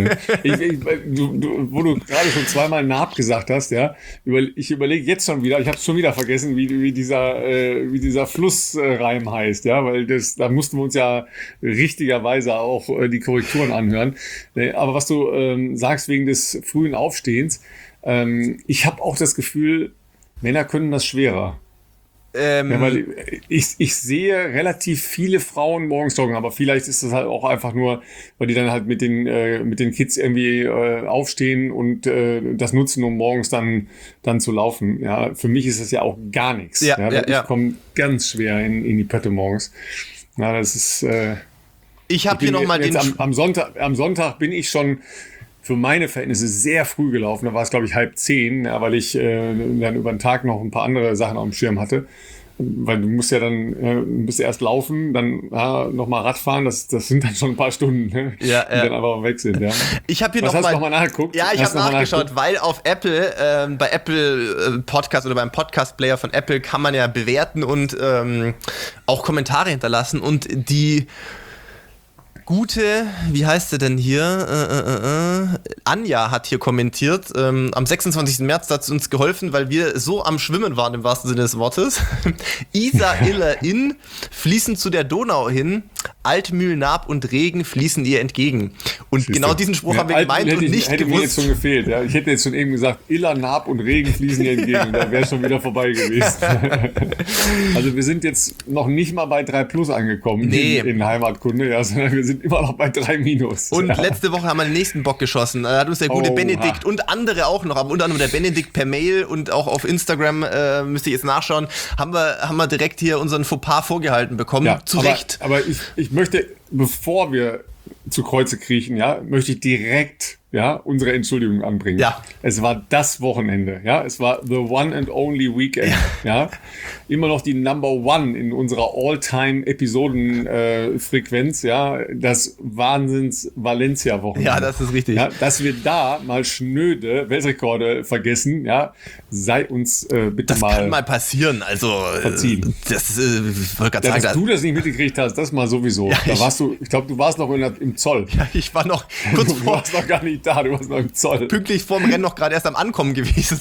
Wo du gerade schon zweimal Naab gesagt hast, ja, ich überlege jetzt schon wieder, ich habe es schon wieder vergessen, wie dieser Flussreim heißt, ja, weil da mussten wir uns ja richtigerweise auch die Korrekturen anhören. Aber was du sagst wegen des frühen Aufstehens, ich habe auch das Gefühl, Männer können das schwerer. Ja, weil ich sehe relativ viele Frauen morgens joggen, aber vielleicht ist das halt auch einfach nur, weil die dann halt mit den Kids irgendwie aufstehen und das nutzen, um morgens dann zu laufen. Ja, für mich ist das ja auch gar nichts. Ich komme ganz schwer in die Pötte morgens. Ja, das ist. Ich habe hier nochmal den. Am Sonntag bin ich schon für meine Verhältnisse sehr früh gelaufen. Da war es, glaube ich, 9:30, ja, weil ich dann über den Tag noch ein paar andere Sachen auf dem Schirm hatte. Weil du musst ja dann bis erst laufen, dann nochmal Radfahren, das sind dann schon ein paar Stunden, ne? Die dann einfach weg sind. Ja. Ich habe hier nochmal nachgeguckt. Ja, ich habe nachgeschaut, weil auf Apple, bei Apple Podcast oder beim Podcast-Player von Apple kann man ja bewerten und auch Kommentare hinterlassen und die gute, wie heißt sie denn hier? Anja hat hier kommentiert. Am 26. März hat es uns geholfen, weil wir so am Schwimmen waren, im wahrsten Sinne des Wortes. Isar, Iller, Inn fließen zu der Donau hin. Altmühl, Naab und Regen fließen ihr entgegen. Und genau diesen Spruch haben wir gemeint und nicht hätte gewusst. Mir jetzt schon gefehlt. Ja. Ich hätte jetzt schon eben gesagt, Iller, Naab und Regen fließen ihr entgegen. Da wäre schon wieder vorbei gewesen. Also wir sind jetzt noch nicht mal bei 3+ angekommen in Heimatkunde, ja, sondern wir sind immer noch bei 3-. Und letzte Woche haben wir den nächsten Bock geschossen. Da hat uns der gute Benedikt und andere auch noch, aber unter anderem der Benedikt per Mail und auch auf Instagram, müsste ich jetzt nachschauen, haben wir direkt hier unseren Fauxpas vorgehalten bekommen. Ja, zu Recht. Aber ich möchte, bevor wir zu Kreuze kriechen, ja, möchte ich direkt unsere Entschuldigung anbringen. Ja. Es war das Wochenende, es war the one and only weekend, immer noch die Number One in unserer All-Time-Episoden-Frequenz, das Wahnsinns-Valencia-Wochenende. Ja, das ist richtig. Ja, dass wir da mal schnöde Weltrekorde vergessen, sei uns bitte das mal... Das kann mal passieren, also... verziehen. Das wollte gerade sagen... Dass du das nicht mitgekriegt hast, das mal sowieso. Ja, da warst du, ich glaube, du warst noch im Zoll. Ja, ich war noch kurz Du warst noch gar nicht da, du warst noch im Zoll. Pünktlich vorm Rennen noch gerade erst am Ankommen gewesen.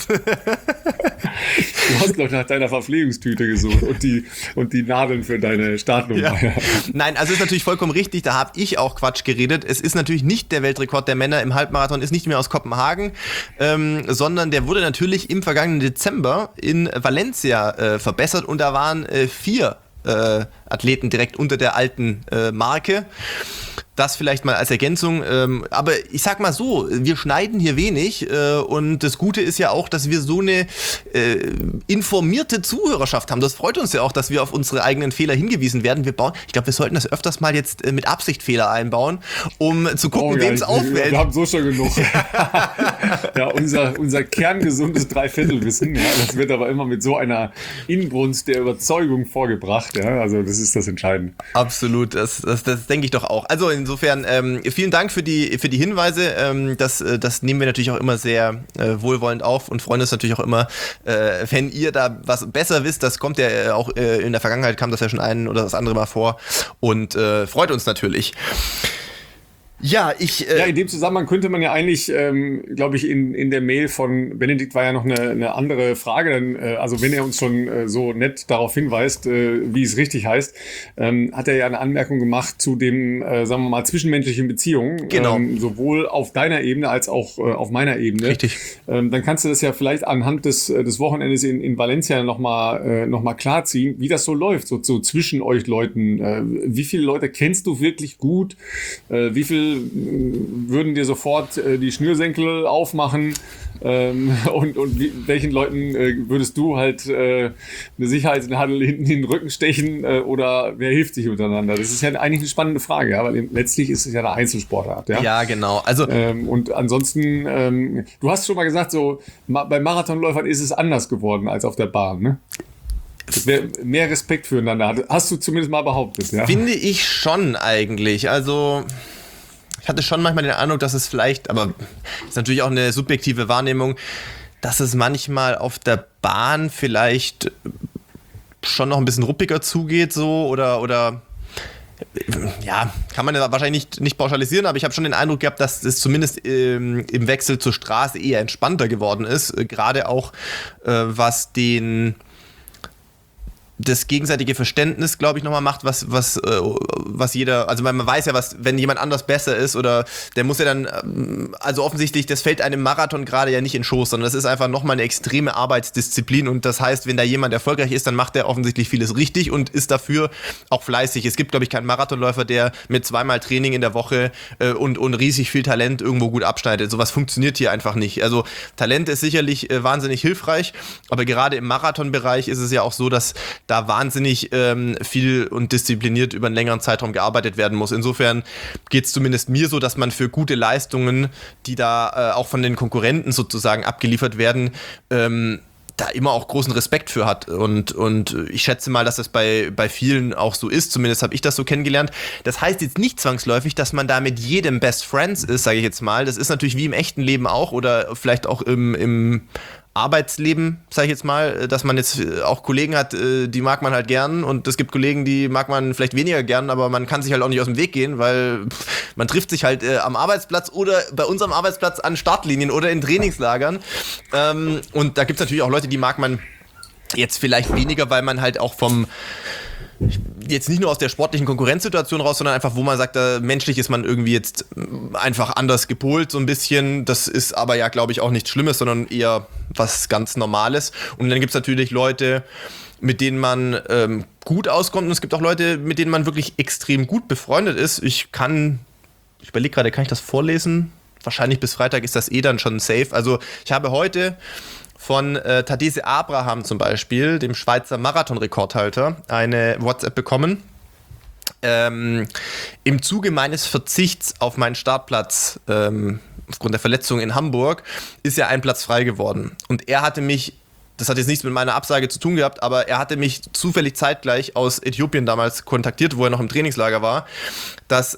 Du hast noch nach deiner Verpflegungstüte gesucht und die Nadeln für deine Startnummer. Ja. Nein, also ist natürlich vollkommen richtig, da habe ich auch Quatsch geredet. Es ist natürlich nicht der Weltrekord der Männer im Halbmarathon, ist nicht mehr aus Kopenhagen, sondern der wurde natürlich im vergangenen Dezember in Valencia verbessert und da waren 4 Athleten direkt unter der alten Marke. Das vielleicht mal als Ergänzung. Aber ich sag mal so, wir schneiden hier wenig und das Gute ist ja auch, dass wir so eine informierte Zuhörerschaft haben. Das freut uns ja auch, dass wir auf unsere eigenen Fehler hingewiesen werden. Ich glaube, wir sollten das öfters mal jetzt mit Absicht Fehler einbauen, um zu gucken, wem es auffällt. Wir haben so schon genug. Unser kerngesundes Dreiviertelwissen, das wird aber immer mit so einer Inbrunst der Überzeugung vorgebracht. Also das ist das Entscheidende. Absolut, das denke ich doch auch. Also insofern vielen Dank für die Hinweise. Das nehmen wir natürlich auch immer sehr wohlwollend auf und freuen uns natürlich auch immer, wenn ihr da was besser wisst. Das kommt ja auch in der Vergangenheit, kam das ja schon ein oder das andere Mal vor und freut uns natürlich. Ja, in dem Zusammenhang könnte man ja eigentlich, glaube ich, in der Mail von Benedikt war ja noch eine andere Frage, denn, also wenn er uns schon so nett darauf hinweist, wie es richtig heißt, hat er ja eine Anmerkung gemacht zu dem, sagen wir mal, zwischenmenschlichen Beziehungen, genau. Sowohl auf deiner Ebene als auch auf meiner Ebene. Richtig. Dann kannst du das ja vielleicht anhand des Wochenendes in Valencia noch mal klarziehen, wie das so läuft, so zwischen euch Leuten. Wie viele Leute kennst du wirklich gut? Wie viel würden dir sofort die Schnürsenkel aufmachen und welchen Leuten würdest du halt eine Sicherheitsnadel hinten in den Rücken stechen oder wer hilft sich untereinander? Das ist ja eigentlich eine spannende Frage, weil letztlich ist es ja eine Einzelsportart. Ja, genau. Also und ansonsten, du hast schon mal gesagt, so bei Marathonläufern ist es anders geworden als auf der Bahn, ne? Mehr Respekt füreinander. Hast du zumindest mal behauptet, ja? Finde ich schon eigentlich. Also ich hatte schon manchmal den Eindruck, dass es vielleicht, aber ist natürlich auch eine subjektive Wahrnehmung, dass es manchmal auf der Bahn vielleicht schon noch ein bisschen ruppiger zugeht, so oder ja, kann man ja wahrscheinlich nicht pauschalisieren, aber ich habe schon den Eindruck gehabt, dass es zumindest im Wechsel zur Straße eher entspannter geworden ist, gerade auch was das gegenseitige Verständnis, glaube ich, nochmal macht, was jeder, also man weiß ja, wenn jemand anders besser ist oder der muss ja dann, also offensichtlich, das fällt einem Marathon gerade ja nicht in den Schoß, sondern das ist einfach nochmal eine extreme Arbeitsdisziplin und das heißt, wenn da jemand erfolgreich ist, dann macht er offensichtlich vieles richtig und ist dafür auch fleißig. Es gibt, glaube ich, keinen Marathonläufer, der mit 2-mal Training in der Woche und riesig viel Talent irgendwo gut abschneidet. Sowas funktioniert hier einfach nicht. Also Talent ist sicherlich wahnsinnig hilfreich, aber gerade im Marathonbereich ist es ja auch so, dass da wahnsinnig viel und diszipliniert über einen längeren Zeitraum gearbeitet werden muss. Insofern geht es zumindest mir so, dass man für gute Leistungen, die da auch von den Konkurrenten sozusagen abgeliefert werden, da immer auch großen Respekt für hat und ich schätze mal, dass das bei vielen auch so ist, zumindest habe ich das so kennengelernt. Das heißt jetzt nicht zwangsläufig, dass man da mit jedem Best Friends ist, sage ich jetzt mal. Das ist natürlich wie im echten Leben auch oder vielleicht auch im Arbeitsleben, sage ich jetzt mal, dass man jetzt auch Kollegen hat, die mag man halt gern und es gibt Kollegen, die mag man vielleicht weniger gern, aber man kann sich halt auch nicht aus dem Weg gehen, weil man trifft sich halt am Arbeitsplatz oder bei unserem Arbeitsplatz an Startlinien oder in Trainingslagern und da gibt es natürlich auch Leute, die mag man jetzt vielleicht weniger, weil man halt auch jetzt nicht nur aus der sportlichen Konkurrenzsituation raus, sondern einfach, wo man sagt, menschlich ist man irgendwie jetzt einfach anders gepolt, so ein bisschen. Das ist aber ja, glaube ich, auch nichts Schlimmes, sondern eher was ganz Normales. Und dann gibt es natürlich Leute, mit denen man gut auskommt und es gibt auch Leute, mit denen man wirklich extrem gut befreundet ist. Ich überlege gerade, kann ich das vorlesen? Wahrscheinlich bis Freitag ist das dann schon safe. Also ich habe heute von Tadesse Abraham zum Beispiel, dem Schweizer Marathonrekordhalter, eine WhatsApp bekommen. im Zuge meines Verzichts auf meinen Startplatz aufgrund der Verletzung in Hamburg ist ja ein Platz frei geworden. Und er hatte mich, das hat jetzt nichts mit meiner Absage zu tun gehabt, aber er hatte mich zufällig zeitgleich aus Äthiopien damals kontaktiert, wo er noch im Trainingslager war, dass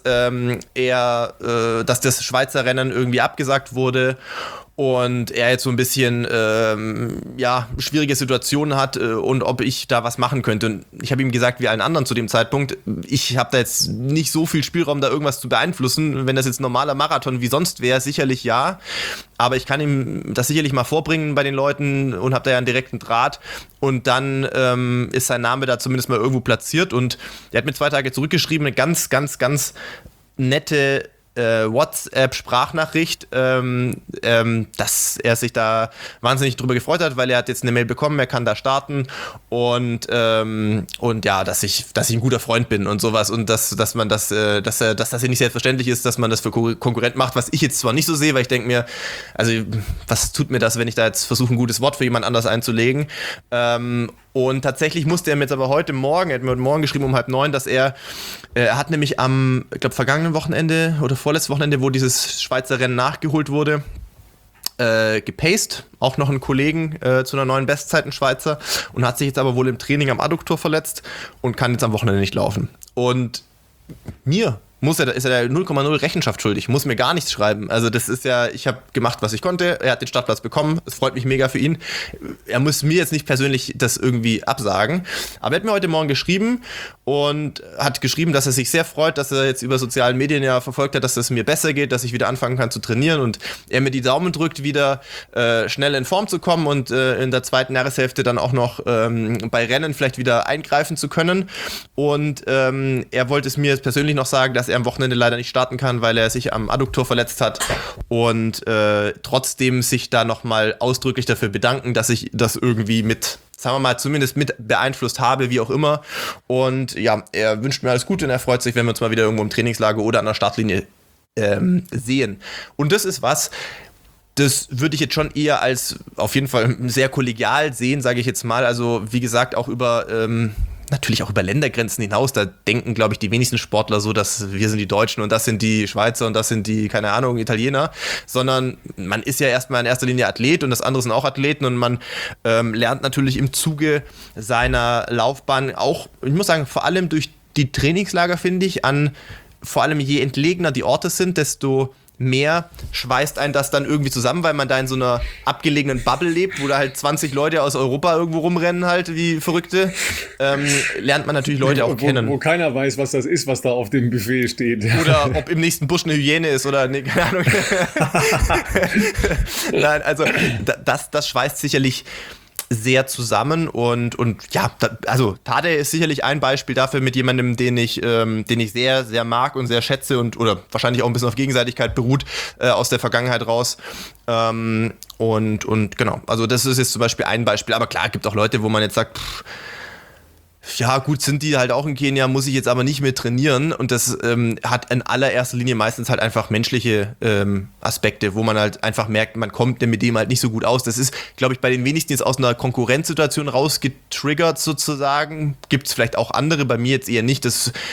dass das Schweizer Rennen irgendwie abgesagt wurde und er jetzt so ein bisschen schwierige Situationen hat und ob ich da was machen könnte. Und ich habe ihm gesagt, wie allen anderen zu dem Zeitpunkt, ich habe da jetzt nicht so viel Spielraum, da irgendwas zu beeinflussen. Wenn das jetzt ein normaler Marathon wie sonst wäre, sicherlich ja. Aber ich kann ihm das sicherlich mal vorbringen bei den Leuten und habe da ja einen direkten Draht. Und dann ist sein Name da zumindest mal irgendwo platziert. Und er hat mir 2 Tage zurückgeschrieben, eine ganz, ganz, ganz nette WhatsApp-Sprachnachricht, dass er sich da wahnsinnig drüber gefreut hat, weil er hat jetzt eine Mail bekommen, er kann da starten und ja, dass ich ein guter Freund bin und sowas und dass das ja nicht selbstverständlich ist, dass man das für Konkurrent macht, was ich jetzt zwar nicht so sehe, weil ich denke mir, also was tut mir das, wenn ich da jetzt versuche, ein gutes Wort für jemand anders einzulegen, und tatsächlich musste er mir jetzt aber er hat mir heute Morgen geschrieben um 8:30, dass er hat nämlich am, ich glaube, vergangenen Wochenende oder vorletztes Wochenende, wo dieses Schweizer Rennen nachgeholt wurde, gepaced, auch noch einen Kollegen zu einer neuen Bestzeit, ein Schweizer, und hat sich jetzt aber wohl im Training am Adduktor verletzt und kann jetzt am Wochenende nicht laufen. Und ist er der 0,0 Rechenschaft schuldig, muss mir gar nichts schreiben. Also das ist ja, ich habe gemacht, was ich konnte, er hat den Startplatz bekommen, es freut mich mega für ihn. Er muss mir jetzt nicht persönlich das irgendwie absagen, aber er hat mir heute Morgen geschrieben und hat geschrieben, dass er sich sehr freut, dass er jetzt über sozialen Medien ja verfolgt hat, dass es mir besser geht, dass ich wieder anfangen kann zu trainieren und er mir die Daumen drückt, wieder schnell in Form zu kommen und in der zweiten Jahreshälfte dann auch noch bei Rennen vielleicht wieder eingreifen zu können. Und er wollte es mir jetzt persönlich noch sagen, dass er am Wochenende leider nicht starten kann, weil er sich am Adduktor verletzt hat und trotzdem sich da nochmal ausdrücklich dafür bedanken, dass ich das irgendwie sagen wir mal, zumindest mit beeinflusst habe, wie auch immer. Und ja, er wünscht mir alles Gute und er freut sich, wenn wir uns mal wieder irgendwo im Trainingslager oder an der Startlinie sehen. Und das ist das würde ich jetzt schon eher als auf jeden Fall sehr kollegial sehen, sage ich jetzt mal. Also wie gesagt, auch natürlich auch über Ländergrenzen hinaus, da denken, glaube ich, die wenigsten Sportler so, dass wir sind die Deutschen und das sind die Schweizer und das sind die, keine Ahnung, Italiener, sondern man ist ja erstmal in erster Linie Athlet und das andere sind auch Athleten und man lernt natürlich im Zuge seiner Laufbahn auch, ich muss sagen, vor allem durch die Trainingslager, finde ich, vor allem je entlegener die Orte sind, desto mehr schweißt einen das dann irgendwie zusammen, weil man da in so einer abgelegenen Bubble lebt, wo da halt 20 Leute aus Europa irgendwo rumrennen halt wie Verrückte, lernt man natürlich Leute auch kennen. Wo keiner weiß, was das ist, was da auf dem Buffet steht. Oder ob im nächsten Busch eine Hyäne ist oder nee, keine Ahnung. Nein, also das schweißt sicherlich sehr zusammen und ja, also Tadej ist sicherlich ein Beispiel dafür mit jemandem, den ich sehr, sehr mag und sehr schätze oder wahrscheinlich auch ein bisschen auf Gegenseitigkeit beruht aus der Vergangenheit raus. Und genau, also das ist jetzt zum Beispiel ein Beispiel, aber klar, es gibt auch Leute, wo man jetzt sagt, ja gut, sind die halt auch in Kenia, muss ich jetzt aber nicht mehr trainieren und das hat in allererster Linie meistens halt einfach menschliche Aspekte, wo man halt einfach merkt, man kommt mit dem halt nicht so gut aus. Das ist, glaube ich, bei den wenigsten jetzt aus einer Konkurrenzsituation rausgetriggert sozusagen. Gibt es vielleicht auch andere, bei mir jetzt eher nicht.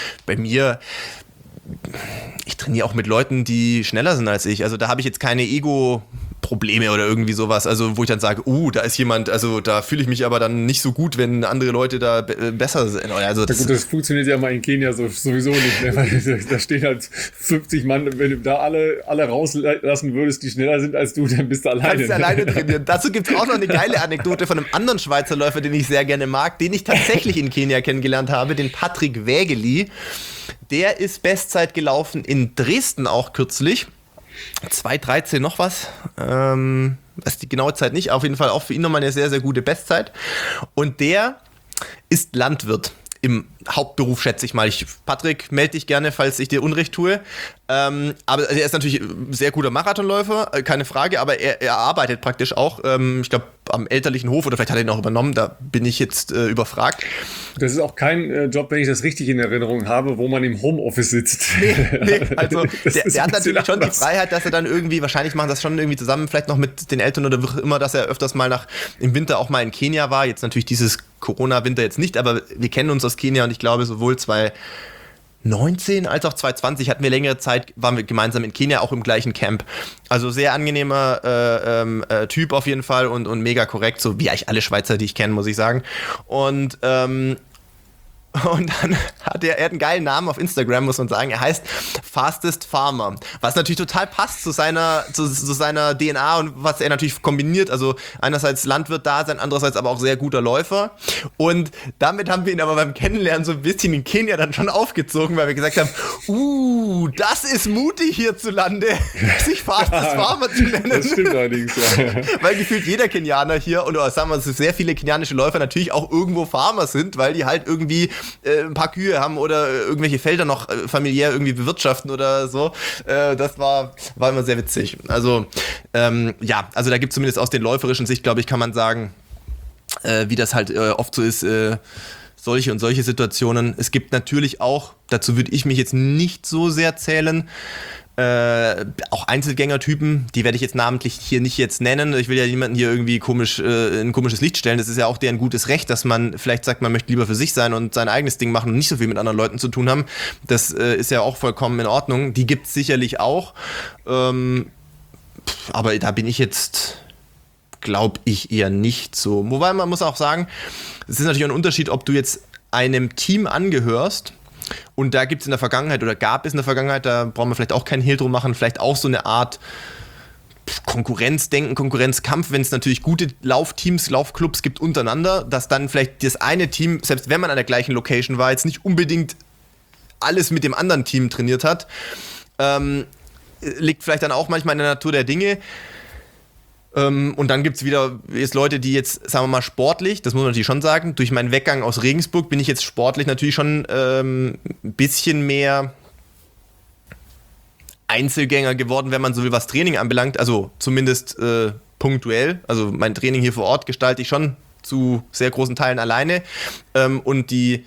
Ich trainiere auch mit Leuten, die schneller sind als ich. Also da habe ich jetzt keine Ego-Probleme oder irgendwie sowas. Also wo ich dann sage, da ist jemand, also da fühle ich mich aber dann nicht so gut, wenn andere Leute da besser sind. Also das funktioniert ja mal in Kenia sowieso nicht mehr, weil da stehen halt 50 Mann. Wenn du da alle rauslassen würdest, die schneller sind als du, dann bist du alleine. Kannst du alleine trainieren. Dazu gibt es auch noch eine geile Anekdote von einem anderen Schweizer Läufer, den ich sehr gerne mag, den ich tatsächlich in Kenia kennengelernt habe, den Patrick Wägeli. Der ist Bestzeit gelaufen in Dresden auch kürzlich. 2:13 noch was. Weiß die genaue Zeit nicht. Auf jeden Fall auch für ihn nochmal eine sehr, sehr gute Bestzeit. Und der ist Landwirt im Hauptberuf, schätze ich mal. Patrick, melde dich gerne, falls ich dir Unrecht tue. Aber er ist natürlich ein sehr guter Marathonläufer, keine Frage, aber er arbeitet praktisch auch, ich glaube, am elterlichen Hof oder vielleicht hat er ihn auch übernommen, da bin ich jetzt überfragt. Das ist auch kein Job, wenn ich das richtig in Erinnerung habe, wo man im Homeoffice sitzt. Nee, also der hat natürlich schon die Freiheit, dass er dann irgendwie, wahrscheinlich machen das schon irgendwie zusammen, vielleicht noch mit den Eltern oder wie immer, dass er öfters mal im Winter auch mal in Kenia war. Jetzt natürlich dieses Corona-Winter jetzt nicht, aber wir kennen uns aus Kenia und ich glaube sowohl 2019 als auch 2020 hatten wir längere Zeit, waren wir gemeinsam in Kenia auch im gleichen Camp. Also sehr angenehmer Typ auf jeden Fall und mega korrekt, so wie eigentlich alle Schweizer, die ich kenne, muss ich sagen. Und dann hat er hat einen geilen Namen auf Instagram, muss man sagen. Er heißt Fastest Farmer, was natürlich total passt zu seiner DNA und was er natürlich kombiniert. Also einerseits Landwirt da sein, andererseits aber auch sehr guter Läufer. Und damit haben wir ihn aber beim Kennenlernen so ein bisschen in Kenia dann schon aufgezogen, weil wir gesagt haben, das ist mutig hierzulande, sich Fastest Farmer zu nennen. Das stimmt allerdings, ja. Weil gefühlt jeder Kenianer hier, oder sagen wir, sehr viele kenianische Läufer natürlich auch irgendwo Farmer sind, weil die halt irgendwie ein paar Kühe haben oder irgendwelche Felder noch familiär irgendwie bewirtschaften oder so. Das war immer sehr witzig. Also, also da gibt es zumindest aus den läuferischen Sicht, glaube ich, kann man sagen, wie das halt oft so ist, solche und solche Situationen. Es gibt natürlich auch, dazu würde ich mich jetzt nicht so sehr zählen, auch Einzelgängertypen, die werde ich jetzt namentlich hier nicht jetzt nennen. Ich will ja niemanden hier irgendwie in ein komisches Licht stellen. Das ist ja auch deren gutes Recht, dass man vielleicht sagt, man möchte lieber für sich sein und sein eigenes Ding machen und nicht so viel mit anderen Leuten zu tun haben. Das ist ja auch vollkommen in Ordnung. Die gibt es sicherlich auch. Aber da bin ich jetzt, glaube ich, eher nicht so. Wobei man muss auch sagen, es ist natürlich ein Unterschied, ob du jetzt einem Team angehörst. Und da gibt es in der Vergangenheit, oder gab es in der Vergangenheit, da brauchen wir vielleicht auch keinen Hehl drum machen, vielleicht auch so eine Art Konkurrenzdenken, Konkurrenzkampf, wenn es natürlich gute Laufteams, Laufclubs gibt untereinander, dass dann vielleicht das eine Team, selbst wenn man an der gleichen Location war, jetzt nicht unbedingt alles mit dem anderen Team trainiert hat, liegt vielleicht dann auch manchmal in der Natur der Dinge. Und dann gibt es wieder jetzt Leute, die jetzt, sagen wir mal, sportlich, das muss man natürlich schon sagen, durch meinen Weggang aus Regensburg bin ich jetzt sportlich natürlich schon ein bisschen mehr Einzelgänger geworden, wenn man so will, was Training anbelangt, also zumindest punktuell. Also mein Training hier vor Ort gestalte ich schon zu sehr großen Teilen alleine und die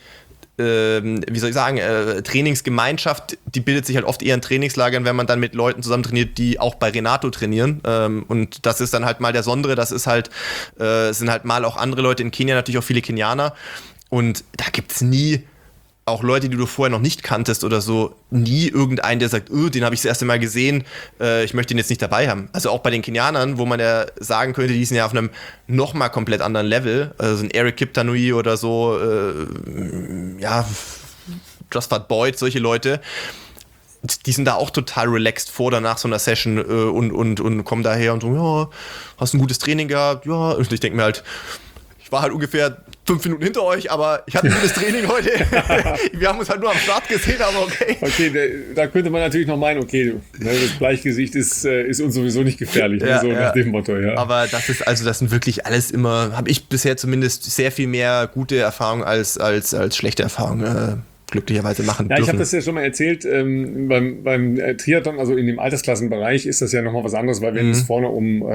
Trainingsgemeinschaft, die bildet sich halt oft eher in Trainingslagern, wenn man dann mit Leuten zusammen trainiert, die auch bei Renato trainieren. Und das ist dann halt mal der Sondere, das ist halt, sind halt mal auch andere Leute in Kenia, natürlich auch viele Kenianer. Und da gibt es nie auch Leute, die du vorher noch nicht kanntest oder so, nie irgendeinen, der sagt, den habe ich das erste Mal gesehen, ich möchte ihn jetzt nicht dabei haben. Also auch bei den Kenianern, wo man ja sagen könnte, die sind ja auf einem nochmal komplett anderen Level, also ein Eric Kiptanui oder so, Josphat Boyd, solche Leute, die sind da auch total relaxed vor oder nach so einer Session und kommen daher und so, ja, hast ein gutes Training gehabt, ja, und ich denke mir halt, ich war halt ungefähr 5 Minuten hinter euch, aber ich hatte ein gutes Training heute. Wir haben uns halt nur am Start gesehen, aber okay. Okay, da könnte man natürlich noch meinen, okay, das Bleichgesicht ist uns sowieso nicht gefährlich, ja, so nach dem Motto, ja. Aber das sind wirklich alles immer, habe ich bisher zumindest sehr viel mehr gute Erfahrungen als schlechte Erfahrungen glücklicherweise machen dürfen. Ja, ich habe das ja schon mal erzählt, beim Triathlon, also in dem Altersklassenbereich ist das ja nochmal was anderes, weil wenn es vorne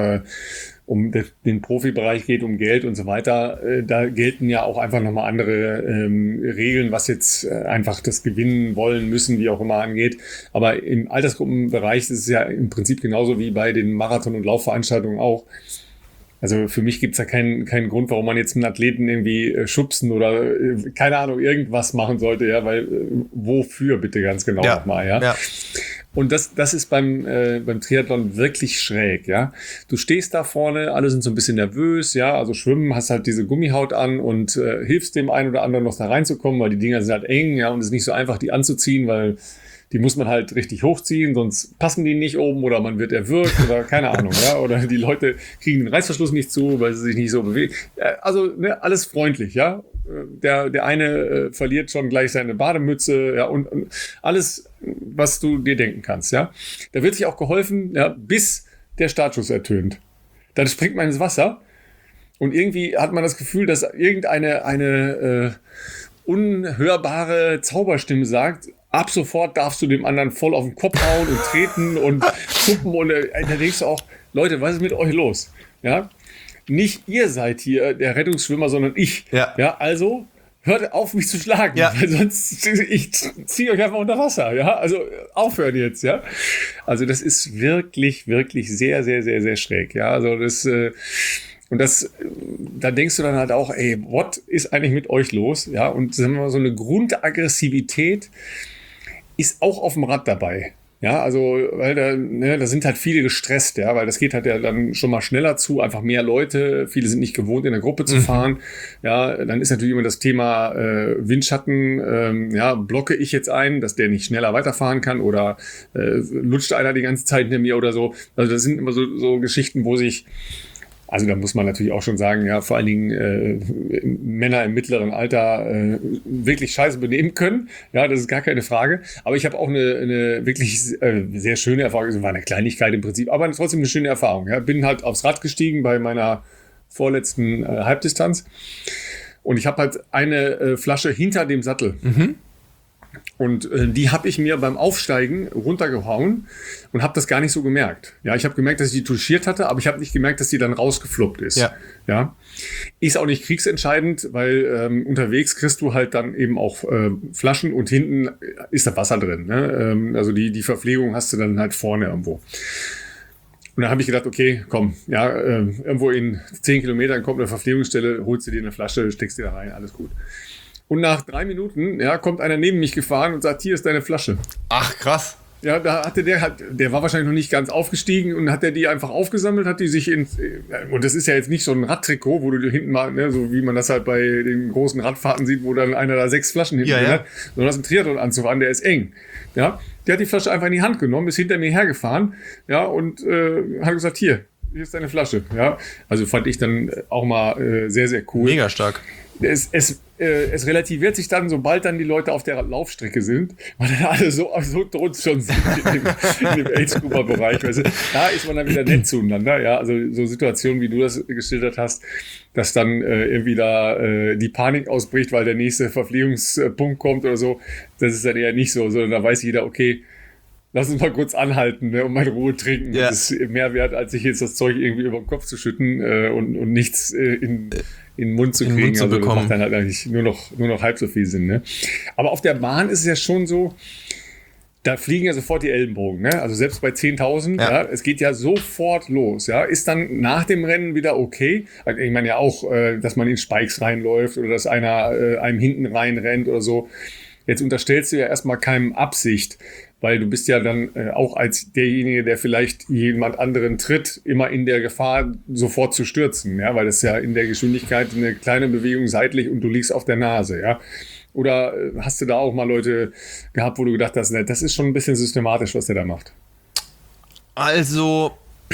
um den Profibereich geht, um Geld und so weiter, da gelten ja auch einfach nochmal andere Regeln, was jetzt einfach das Gewinnen wollen müssen, wie auch immer angeht. Aber im Altersgruppenbereich ist es ja im Prinzip genauso wie bei den Marathon- und Laufveranstaltungen auch. Also für mich gibt's da keinen Grund, warum man jetzt einen Athleten irgendwie schubsen oder keine Ahnung, irgendwas machen sollte, ja, weil wofür bitte ganz genau nochmal, ja. Und das ist beim Triathlon wirklich schräg, ja. Du stehst da vorne, alle sind so ein bisschen nervös, ja, also schwimmen, hast halt diese Gummihaut an und hilfst dem einen oder anderen noch da reinzukommen, weil die Dinger sind halt eng, ja, und es ist nicht so einfach, die anzuziehen, weil die muss man halt richtig hochziehen, sonst passen die nicht oben oder man wird erwürgt oder keine Ahnung, ja, oder die Leute kriegen den Reißverschluss nicht zu, weil sie sich nicht so bewegen. Also, ne, alles freundlich, ja. Der eine verliert schon gleich seine Bademütze, ja, und alles, was du dir denken kannst, ja. Da wird sich auch geholfen, ja, bis der Startschuss ertönt. Dann springt man ins Wasser und irgendwie hat man das Gefühl, dass irgendeine unhörbare Zauberstimme sagt, ab sofort darfst du dem anderen voll auf den Kopf hauen und treten und kuppen und da denkst du auch, Leute, was ist mit euch los? Ja, nicht ihr seid hier der Rettungsschwimmer, sondern ich. Ja, also hört auf, mich zu schlagen, weil sonst ich ziehe euch einfach unter Wasser. Ja, also aufhören jetzt. Ja, also das ist wirklich, wirklich sehr, sehr, sehr, sehr schräg. Ja, also da denkst du dann halt auch, ey, what ist eigentlich mit euch los? Ja, und sagen wir mal, so eine Grundaggressivität, ist auch auf dem Rad dabei. Ja, also, weil da sind halt viele gestresst, ja, weil das geht halt ja dann schon mal schneller zu, einfach mehr Leute, viele sind nicht gewohnt, in der Gruppe zu fahren. Ja, dann ist natürlich immer das Thema Windschatten, blocke ich jetzt ein, dass der nicht schneller weiterfahren kann oder lutscht einer die ganze Zeit hinter mir oder so. Also das sind immer so Geschichten, wo sich, also da muss man natürlich auch schon sagen, ja, vor allen Dingen Männer im mittleren Alter wirklich scheiße benehmen können. Ja, das ist gar keine Frage. Aber ich habe auch eine wirklich sehr schöne Erfahrung. Es war eine Kleinigkeit im Prinzip, aber trotzdem eine schöne Erfahrung. Ja. Bin halt aufs Rad gestiegen bei meiner vorletzten Halbdistanz. Und ich habe halt eine Flasche hinter dem Sattel. Und die habe ich mir beim Aufsteigen runtergehauen und habe das gar nicht so gemerkt. Ja, ich habe gemerkt, dass ich die touchiert hatte, aber ich habe nicht gemerkt, dass die dann rausgefluppt ist. Ja. Ist auch nicht kriegsentscheidend, weil unterwegs kriegst du halt dann eben auch Flaschen und hinten ist da Wasser drin. Ne? Also die Verpflegung hast du dann halt vorne irgendwo. Und dann habe ich gedacht, okay, komm, ja, irgendwo in 10 Kilometern kommt eine Verpflegungsstelle, holst du dir eine Flasche, steckst die da rein, alles gut. Und nach 3 Minuten, ja, kommt einer neben mich gefahren und sagt, hier ist deine Flasche. Ach, krass. Ja, da hatte der war wahrscheinlich noch nicht ganz aufgestiegen und hat der die einfach aufgesammelt, hat die sich und das ist ja jetzt nicht so ein Radtrikot, wo du hinten mal, ne, so wie man das halt bei den großen Radfahrten sieht, wo dann einer da 6 Flaschen hinten hat, sondern das ist ein Triathlon-Anzug an, der ist eng. Ja, der hat die Flasche einfach in die Hand genommen, ist hinter mir hergefahren, ja, und hat gesagt, hier ist deine Flasche. Ja, also fand ich dann auch mal sehr, sehr cool. Mega stark. Es relativiert sich dann, sobald dann die Leute auf der Laufstrecke sind, weil dann alle so tot schon sind in dem Age-Grouper-Bereich. Weißt du? Da ist man dann wieder nett zueinander. Ja, also so Situationen, wie du das geschildert hast, dass dann irgendwie da die Panik ausbricht, weil der nächste Verpflegungspunkt kommt oder so. Das ist dann eher nicht so, sondern da weiß jeder, okay, lass uns mal kurz anhalten, ne, und mal in Ruhe trinken. Ja. Das ist mehr wert, als sich jetzt das Zeug irgendwie über den Kopf zu schütten und nichts in den Mund zu kriegen. Mund zu bekommen. Das macht dann halt eigentlich nur noch halb so viel Sinn. Ne? Aber auf der Bahn ist es ja schon so, da fliegen ja sofort die Ellenbogen. Ne? Also selbst bei 10.000, ja, es geht ja sofort los. Ja? Ist dann nach dem Rennen wieder okay. Also ich meine ja auch, dass man in Spikes reinläuft oder dass einer einem hinten reinrennt oder so. Jetzt unterstellst du ja erstmal keinem Absicht, weil du bist ja dann auch als derjenige, der vielleicht jemand anderen tritt, immer in der Gefahr, sofort zu stürzen, ja, weil das ja in der Geschwindigkeit eine kleine Bewegung seitlich und du liegst auf der Nase, ja. Oder hast du da auch mal Leute gehabt, wo du gedacht hast, ne, das ist schon ein bisschen systematisch, was der da macht? Also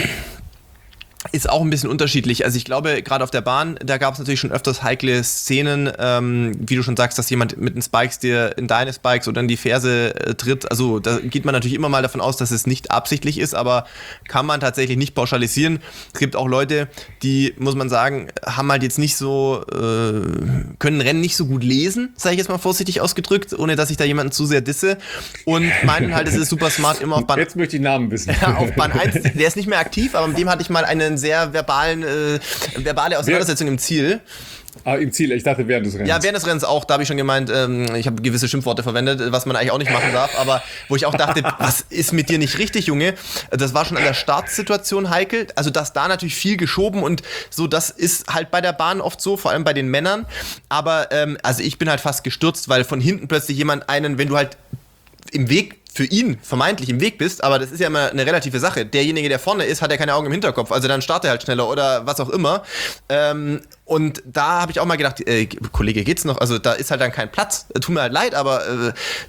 ist auch ein bisschen unterschiedlich. Also ich glaube, gerade auf der Bahn, da gab es natürlich schon öfters heikle Szenen, wie du schon sagst, dass jemand mit den Spikes dir in deine Spikes oder in die Ferse tritt. Also da geht man natürlich immer mal davon aus, dass es nicht absichtlich ist, aber kann man tatsächlich nicht pauschalisieren. Es gibt auch Leute, die, muss man sagen, haben halt jetzt nicht so, können Rennen nicht so gut lesen, sage ich jetzt mal vorsichtig ausgedrückt, ohne dass ich da jemanden zu sehr disse, und meinen halt, es ist super smart, immer auf Bahn... Jetzt möchte ich Namen wissen. Ja, auf Bahn 1, der ist nicht mehr aktiv, aber mit dem hatte ich mal einen sehr verbale Auseinandersetzung im Ziel. Ah, im Ziel, ich dachte während des Rennens. Ja, während des Rennens auch, da habe ich schon gemeint, ich habe gewisse Schimpfworte verwendet, was man eigentlich auch nicht machen darf, aber wo ich auch dachte, was ist mit dir nicht richtig, Junge? Das war schon an der Startsituation heikel, also dass da natürlich viel geschoben und so, das ist halt bei der Bahn oft so, vor allem bei den Männern, aber also ich bin halt fast gestürzt, weil von hinten plötzlich jemand wenn du halt im Weg für ihn vermeintlich im Weg bist, aber das ist ja immer eine relative Sache. Derjenige, der vorne ist, hat ja keine Augen im Hinterkopf, also dann startet er halt schneller oder was auch immer. Und da habe ich auch mal gedacht, Kollege, geht's noch? Also da ist halt dann kein Platz. Tut mir halt leid, aber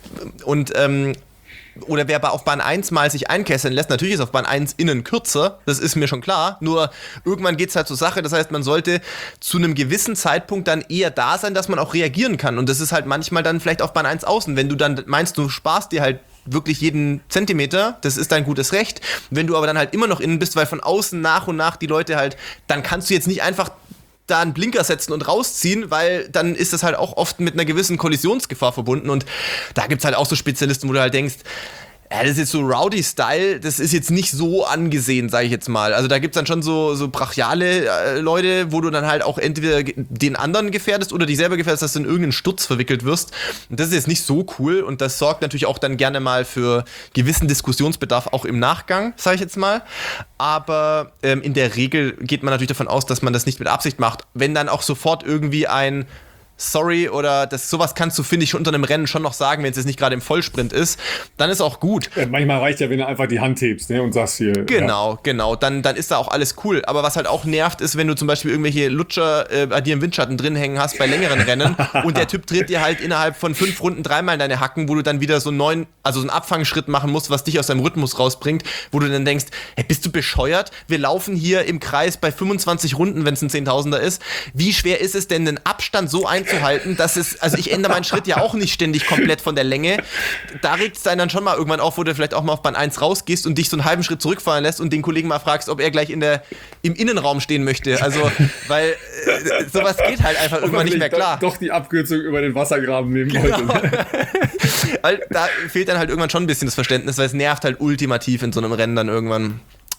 oder wer auf Bahn 1 mal sich einkesseln lässt, natürlich ist auf Bahn 1 innen kürzer, das ist mir schon klar, nur irgendwann geht es halt zur Sache, das heißt, man sollte zu einem gewissen Zeitpunkt dann eher da sein, dass man auch reagieren kann, und das ist halt manchmal dann vielleicht auf Bahn 1 außen, wenn du dann meinst, du sparst dir halt wirklich jeden Zentimeter, das ist dein gutes Recht, wenn du aber dann halt immer noch innen bist, weil von außen nach und nach die Leute halt, dann kannst du jetzt nicht einfach da einen Blinker setzen und rausziehen, weil dann ist das halt auch oft mit einer gewissen Kollisionsgefahr verbunden, und da gibt's halt auch so Spezialisten, wo du halt denkst, ja, das ist jetzt so Rowdy-Style, das ist jetzt nicht so angesehen, sage ich jetzt mal. Also da gibt's dann schon so brachiale Leute, wo du dann halt auch entweder den anderen gefährdest oder dich selber gefährdest, dass du in irgendeinen Sturz verwickelt wirst. Und das ist jetzt nicht so cool, und das sorgt natürlich auch dann gerne mal für gewissen Diskussionsbedarf auch im Nachgang, sage ich jetzt mal. Aber in der Regel geht man natürlich davon aus, dass man das nicht mit Absicht macht. Wenn dann auch sofort irgendwie ein sorry, oder sowas kannst du, finde ich, unter einem Rennen schon noch sagen, wenn es jetzt nicht gerade im Vollsprint ist, dann ist auch gut. Ja, manchmal reicht ja, wenn du einfach die Hand hebst, ne, und sagst hier. Genau, dann ist da auch alles cool. Aber was halt auch nervt, ist, wenn du zum Beispiel irgendwelche Lutscher bei dir im Windschatten drin hängen hast bei längeren Rennen und der Typ dreht dir halt innerhalb von 5 Runden 3-mal in deine Hacken, wo du dann wieder so einen Abfangschritt machen musst, was dich aus deinem Rhythmus rausbringt, wo du dann denkst, hey, bist du bescheuert? Wir laufen hier im Kreis bei 25 Runden, wenn es ein 10.000er ist. Wie schwer ist es denn, den Abstand so einzuhalten, dass ich ändere meinen Schritt ja auch nicht ständig komplett von der Länge. Da regt es dann schon mal irgendwann auf, wo du vielleicht auch mal auf Bahn 1 rausgehst und dich so einen halben Schritt zurückfallen lässt und den Kollegen mal fragst, ob er gleich im Innenraum stehen möchte. Also, weil sowas geht halt einfach irgendwann nicht mehr klar. Doch die Abkürzung über den Wassergraben nehmen wollte. Weil da fehlt dann halt irgendwann schon ein bisschen das Verständnis, weil es nervt halt ultimativ in so einem Rennen dann irgendwann.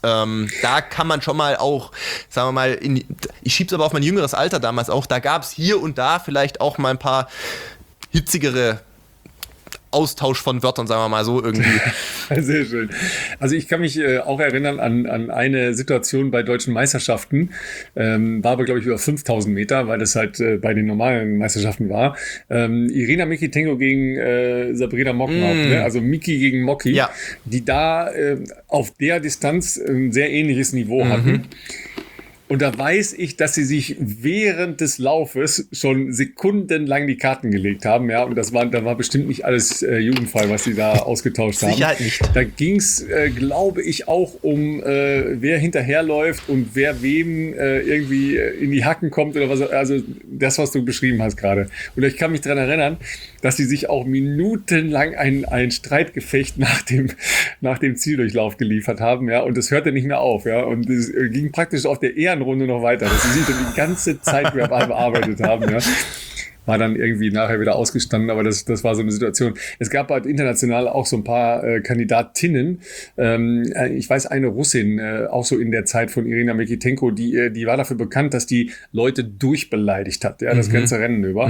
Da kann man schon mal auch, sagen wir mal, ich schieb's aber auf mein jüngeres Alter damals auch, da gab es hier und da vielleicht auch mal ein paar hitzigere Austausch von Wörtern, sagen wir mal so irgendwie. Sehr schön. Also ich kann mich auch erinnern an eine Situation bei deutschen Meisterschaften, war aber glaube ich über 5.000 Meter, weil das halt bei den normalen Meisterschaften war. Irina Mikitenko gegen Sabrina Mockenhaupt, ne? Also Miki gegen Mocki, ja, die da auf der Distanz ein sehr ähnliches Niveau hatten. Und da weiß ich, dass sie sich während des Laufes schon sekundenlang die Karten gelegt haben, ja. Und da war bestimmt nicht alles jugendfrei, was sie da ausgetauscht haben. Sicherheit nicht. Da ging's, glaube ich, auch um wer hinterherläuft und wer wem irgendwie in die Hacken kommt oder was. Also das, was du beschrieben hast gerade. Und ich kann mich daran erinnern, dass sie sich auch minutenlang ein Streitgefecht nach dem Zieldurchlauf geliefert haben, ja. Und das hörte nicht mehr auf, ja. Und es ging praktisch auf der Ehrenrunde noch weiter, dass sie sich dann die ganze Zeit bearbeitet haben, ja. War dann irgendwie nachher wieder ausgestanden, aber das war so eine Situation. Es gab halt international auch so ein paar Kandidatinnen. Ich weiß, eine Russin, auch so in der Zeit von Irina Mikitenko, die war dafür bekannt, dass die Leute durchbeleidigt hat, ja, das ganze Rennen über.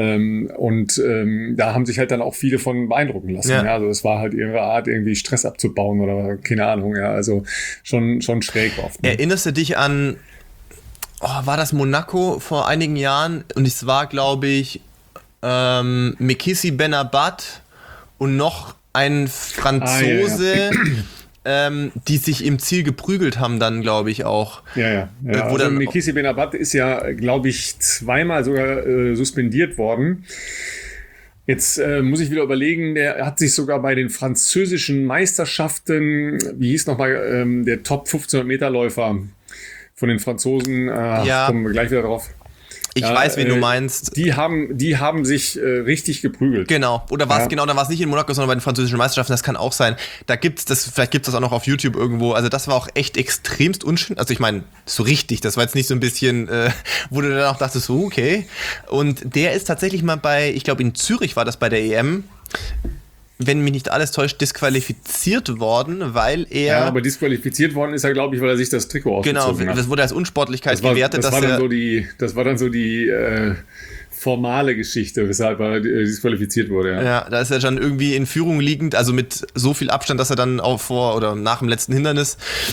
Da haben sich halt dann auch viele von beeindrucken lassen. Ja. Ja, also es war halt ihre Art, irgendwie Stress abzubauen oder keine Ahnung. Ja, also schon schräg oft. Ne? Erinnerst du dich an war das Monaco vor einigen Jahren? Und es war, glaube ich, Mekhissi Benabat und noch ein Franzose, die sich im Ziel geprügelt haben dann, glaube ich, auch. Ja. Also Mekhissi Benabat ist ja, glaube ich, zweimal sogar suspendiert worden. Jetzt muss ich wieder überlegen, der hat sich sogar bei den französischen Meisterschaften, wie hieß nochmal, der Top 1500 Meter Läufer von den Franzosen, kommen wir gleich wieder drauf. Ich weiß, wen du meinst. Die haben sich richtig geprügelt. Genau. Oder war es dann war es nicht in Monaco, sondern bei den französischen Meisterschaften, das kann auch sein. Vielleicht gibt es das auch noch auf YouTube irgendwo. Also das war auch echt extremst unschön. Also ich meine, so richtig, das war jetzt nicht so ein bisschen, wo du dann auch dachtest, so okay. Und der ist tatsächlich mal ich glaube in Zürich war das bei der EM, wenn mich nicht alles täuscht, disqualifiziert worden, weil er... Ja, aber disqualifiziert worden ist er, glaube ich, weil er sich das Trikot ausgezogen hat. Genau, das wurde als Unsportlichkeit gewertet. Das war dann so die formale Geschichte, weshalb er disqualifiziert wurde. Ja, da ist er dann irgendwie in Führung liegend, also mit so viel Abstand, dass er dann auch vor oder nach dem letzten Hindernis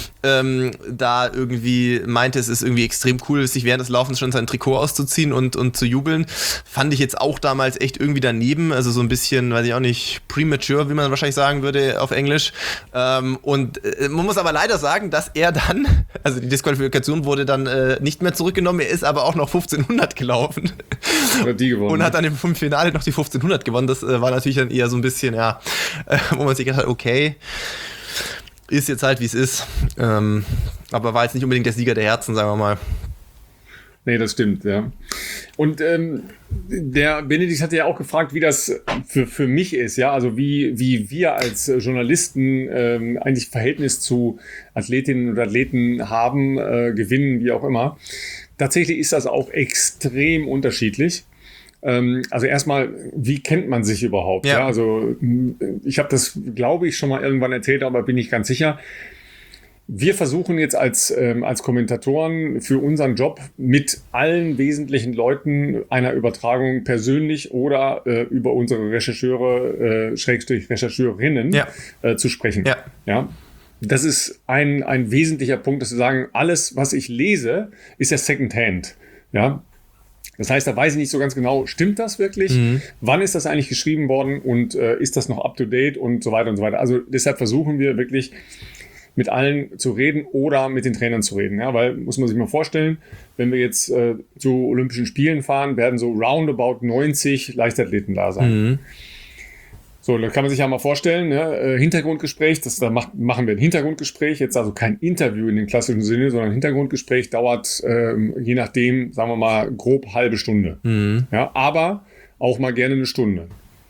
da irgendwie meinte, es ist irgendwie extrem cool, sich während des Laufens schon sein Trikot auszuziehen und zu jubeln. Fand ich jetzt auch damals echt irgendwie daneben, also so ein bisschen, weiß ich auch nicht, premature, wie man wahrscheinlich sagen würde auf Englisch. Und man muss aber leider sagen, dass er dann, also die Disqualifikation wurde dann nicht mehr zurückgenommen, er ist aber auch noch 1500 gelaufen. Die gewonnen. Und hat dann im Finale noch die 1500 gewonnen. Das war natürlich dann eher so ein bisschen, wo man sich gedacht hat, okay, ist jetzt halt, wie es ist. Aber war jetzt nicht unbedingt der Sieger der Herzen, sagen wir mal. Nee, das stimmt, ja. Und der Benedikt hatte ja auch gefragt, wie das für mich ist, ja, also wie wir als Journalisten eigentlich Verhältnis zu Athletinnen und Athleten haben, gewinnen, wie auch immer. Tatsächlich ist das auch extrem unterschiedlich. Also erstmal, wie kennt man sich überhaupt? Ja. Also ich habe das, glaube ich, schon mal irgendwann erzählt, aber bin nicht ganz sicher. Wir versuchen jetzt als Kommentatoren für unseren Job mit allen wesentlichen Leuten einer Übertragung persönlich oder über unsere Rechercheure, Rechercheurinnen zu sprechen. Ja. Das ist ein wesentlicher Punkt, dass wir sagen, alles, was ich lese, ist ja Secondhand. Ja. Das heißt, da weiß ich nicht so ganz genau, stimmt das wirklich? Wann ist das eigentlich geschrieben worden und ist das noch up-to-date und so weiter und so weiter. Also deshalb versuchen wir wirklich mit allen zu reden oder mit den Trainern zu reden. Ja, weil, muss man sich mal vorstellen, wenn wir jetzt zu Olympischen Spielen fahren, werden so roundabout 90 Leichtathleten da sein. So, da kann man sich ja mal vorstellen, ne? Hintergrundgespräch, da machen wir ein Hintergrundgespräch, jetzt also kein Interview in dem klassischen Sinne, sondern ein Hintergrundgespräch dauert je nachdem, sagen wir mal, grob halbe Stunde. Ja, aber auch mal gerne eine Stunde.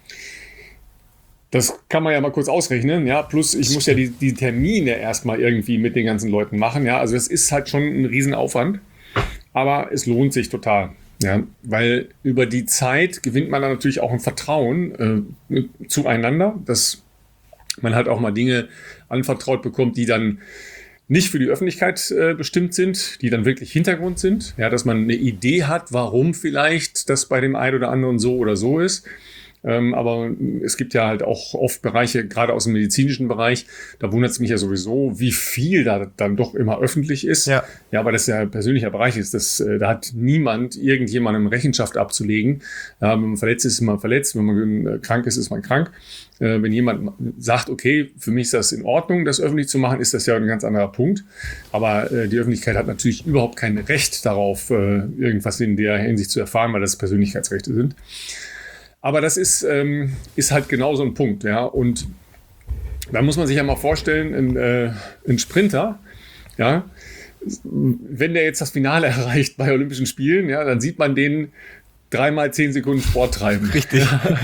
Das kann man ja mal kurz ausrechnen, ja, plus ich muss ja die Termine erstmal irgendwie mit den ganzen Leuten machen, ja, also das ist halt schon ein Riesenaufwand, aber es lohnt sich total. Ja, weil über die Zeit gewinnt man dann natürlich auch ein Vertrauen zueinander, dass man halt auch mal Dinge anvertraut bekommt, die dann nicht für die Öffentlichkeit bestimmt sind, die dann wirklich Hintergrund sind. Ja, dass man eine Idee hat, warum vielleicht das bei dem einen oder anderen so oder so ist. Aber es gibt ja halt auch oft Bereiche, gerade aus dem medizinischen Bereich, da wundert es mich ja sowieso, wie viel da dann doch immer öffentlich ist. Ja, weil das ja ein persönlicher Bereich ist. Da hat niemand irgendjemandem Rechenschaft abzulegen. Wenn man verletzt ist, ist man verletzt. Wenn man krank ist, ist man krank. Wenn jemand sagt, okay, für mich ist das in Ordnung, das öffentlich zu machen, ist das ja ein ganz anderer Punkt. Aber die Öffentlichkeit hat natürlich überhaupt kein Recht darauf, irgendwas in der Hinsicht zu erfahren, weil das Persönlichkeitsrechte sind. Aber das ist halt genau so ein Punkt, ja. Und da muss man sich ja mal vorstellen, ein Sprinter, ja, wenn der jetzt das Finale erreicht bei Olympischen Spielen, ja, dann sieht man den 3 x 10 Sekunden Sport treiben. Richtig.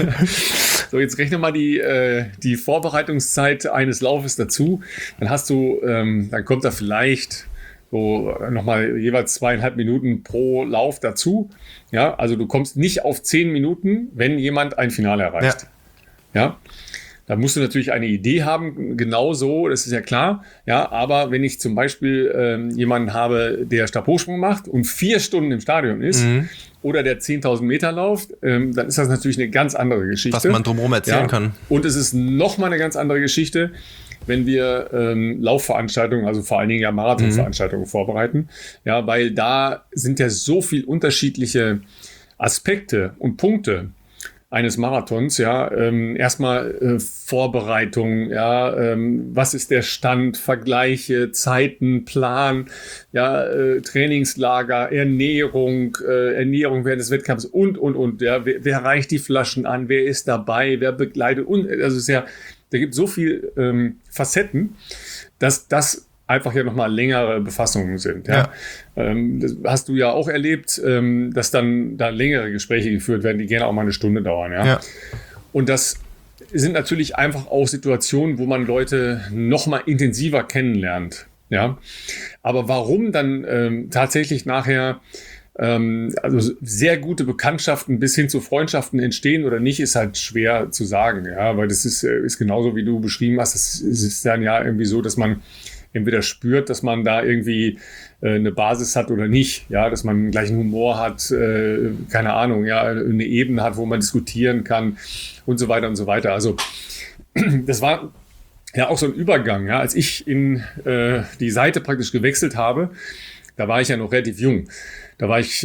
So, jetzt rechne mal die Vorbereitungszeit eines Laufes dazu. Dann dann kommt da vielleicht so nochmal jeweils 2,5 Minuten pro Lauf dazu. Ja, also du kommst nicht auf 10 Minuten, wenn jemand ein Finale erreicht. Ja. Da musst du natürlich eine Idee haben, genau so, das ist ja klar. Ja, aber wenn ich zum Beispiel jemanden habe, der Stabhochsprung macht und 4 Stunden im Stadion ist oder der 10.000 Meter läuft, dann ist das natürlich eine ganz andere Geschichte. Was man drumherum erzählen kann. Und es ist nochmal eine ganz andere Geschichte, wenn wir Laufveranstaltungen, also vor allen Dingen ja Marathonveranstaltungen vorbereiten. Ja, weil da sind ja so viel unterschiedliche Aspekte und Punkte eines Marathons, ja, erstmal Vorbereitung, ja, was ist der Stand, Vergleiche, Zeiten, Plan, ja, Trainingslager, Ernährung während des Wettkampfs und, ja, wer reicht die Flaschen an, wer ist dabei, wer begleitet und, also es ist ja, da gibt es so viel Facetten, dass das einfach ja nochmal längere Befassungen sind. Ja? Das hast du ja auch erlebt, dass dann da längere Gespräche geführt werden, die gerne auch mal eine Stunde dauern. Ja? Und das sind natürlich einfach auch Situationen, wo man Leute nochmal intensiver kennenlernt. Ja? Aber warum dann tatsächlich nachher also sehr gute Bekanntschaften bis hin zu Freundschaften entstehen oder nicht, ist halt schwer zu sagen. Ja? Weil das ist genauso, wie du beschrieben hast. Es ist dann ja irgendwie so, dass man entweder spürt, dass man da irgendwie eine Basis hat oder nicht, ja, dass man gleichen Humor hat, keine Ahnung, ja, eine Ebene hat, wo man diskutieren kann und so weiter und so weiter. Also das war ja auch so ein Übergang, ja, als ich in die Seite praktisch gewechselt habe, da war ich ja noch relativ jung, da war ich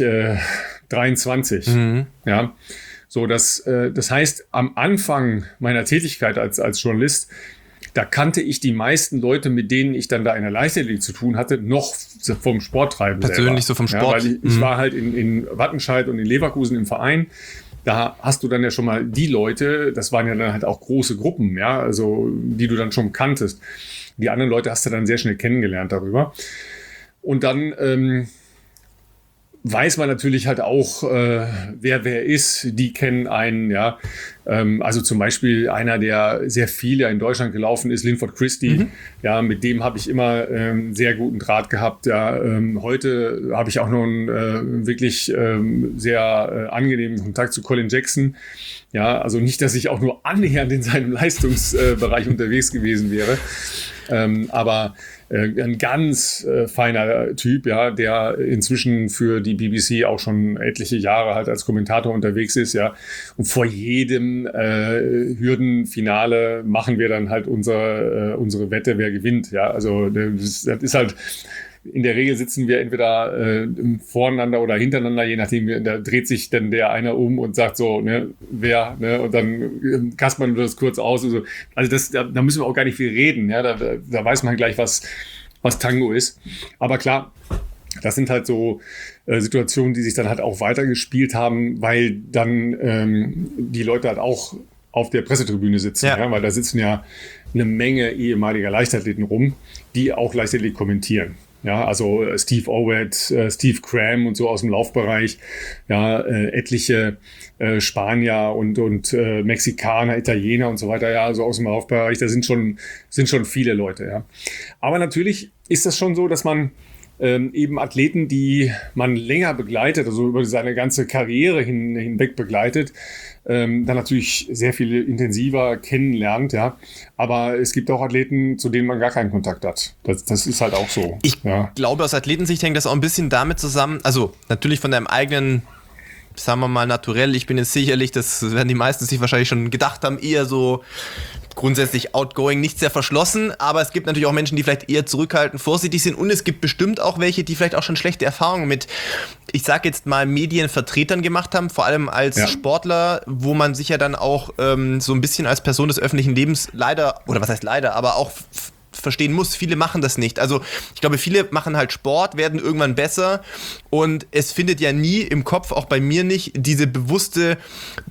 23, ja. So, das heißt, am Anfang meiner Tätigkeit als Journalist, da kannte ich die meisten Leute, mit denen ich dann da in der Leichtathletik zu tun hatte, noch vom Sporttreiben persönlich selber. So vom Sport. Ja, weil ich war halt in Wattenscheid und in Leverkusen im Verein. Da hast du dann ja schon mal die Leute, das waren ja dann halt auch große Gruppen, ja, also die du dann schon kanntest. Die anderen Leute hast du dann sehr schnell kennengelernt darüber. Und dann weiß man natürlich halt auch, wer ist, die kennen einen, ja. Also zum Beispiel einer, der sehr viel in Deutschland gelaufen ist, Linford Christie, ja, mit dem habe ich immer sehr guten Draht gehabt, ja. Heute habe ich auch noch einen wirklich sehr angenehmen Kontakt zu Colin Jackson, ja, also nicht, dass ich auch nur annähernd in seinem Leistungsbereich unterwegs gewesen wäre, aber ein ganz feiner Typ, ja, der inzwischen für die BBC auch schon etliche Jahre halt als Kommentator unterwegs ist, ja. Und vor jedem Hürdenfinale machen wir dann halt unsere Wette, wer gewinnt, ja. Also das ist halt in der Regel sitzen wir entweder voreinander oder hintereinander, je nachdem, da dreht sich dann der einer um und sagt so, ne, wer, ne, und dann kaspern wir das kurz aus. Und so. Also da müssen wir auch gar nicht viel reden, ja, da weiß man gleich, was Tango ist. Aber klar, das sind halt so Situationen, die sich dann halt auch weitergespielt haben, weil dann die Leute halt auch auf der Pressetribüne sitzen, ja, weil da sitzen ja eine Menge ehemaliger Leichtathleten rum, die auch Leichtathletik kommentieren. Ja, also Steve Owett, Steve Cram und so aus dem Laufbereich, ja, etliche Spanier und Mexikaner, Italiener und so weiter, ja, so aus dem Laufbereich, da sind schon viele Leute, ja. Aber natürlich ist das schon so, dass man eben Athleten, die man länger begleitet, also über seine ganze Karriere hinweg begleitet, dann natürlich sehr viel intensiver kennenlernt, ja. Aber es gibt auch Athleten, zu denen man gar keinen Kontakt hat. Das ist halt auch so. Ich glaube, aus Athletensicht hängt das auch ein bisschen damit zusammen, also natürlich von deinem eigenen, sagen wir mal, naturell, ich bin jetzt sicherlich, das werden die meisten sich wahrscheinlich schon gedacht haben, eher so grundsätzlich outgoing, nicht sehr verschlossen, aber es gibt natürlich auch Menschen, die vielleicht eher zurückhaltend, vorsichtig sind und es gibt bestimmt auch welche, die vielleicht auch schon schlechte Erfahrungen mit, ich sag jetzt mal, Medienvertretern gemacht haben, vor allem als Sportler, wo man sich ja dann auch so ein bisschen als Person des öffentlichen Lebens leider, oder was heißt leider, aber auch verstehen muss, viele machen das nicht. Also ich glaube, viele machen halt Sport, werden irgendwann besser und es findet ja nie im Kopf, auch bei mir nicht, diese bewusste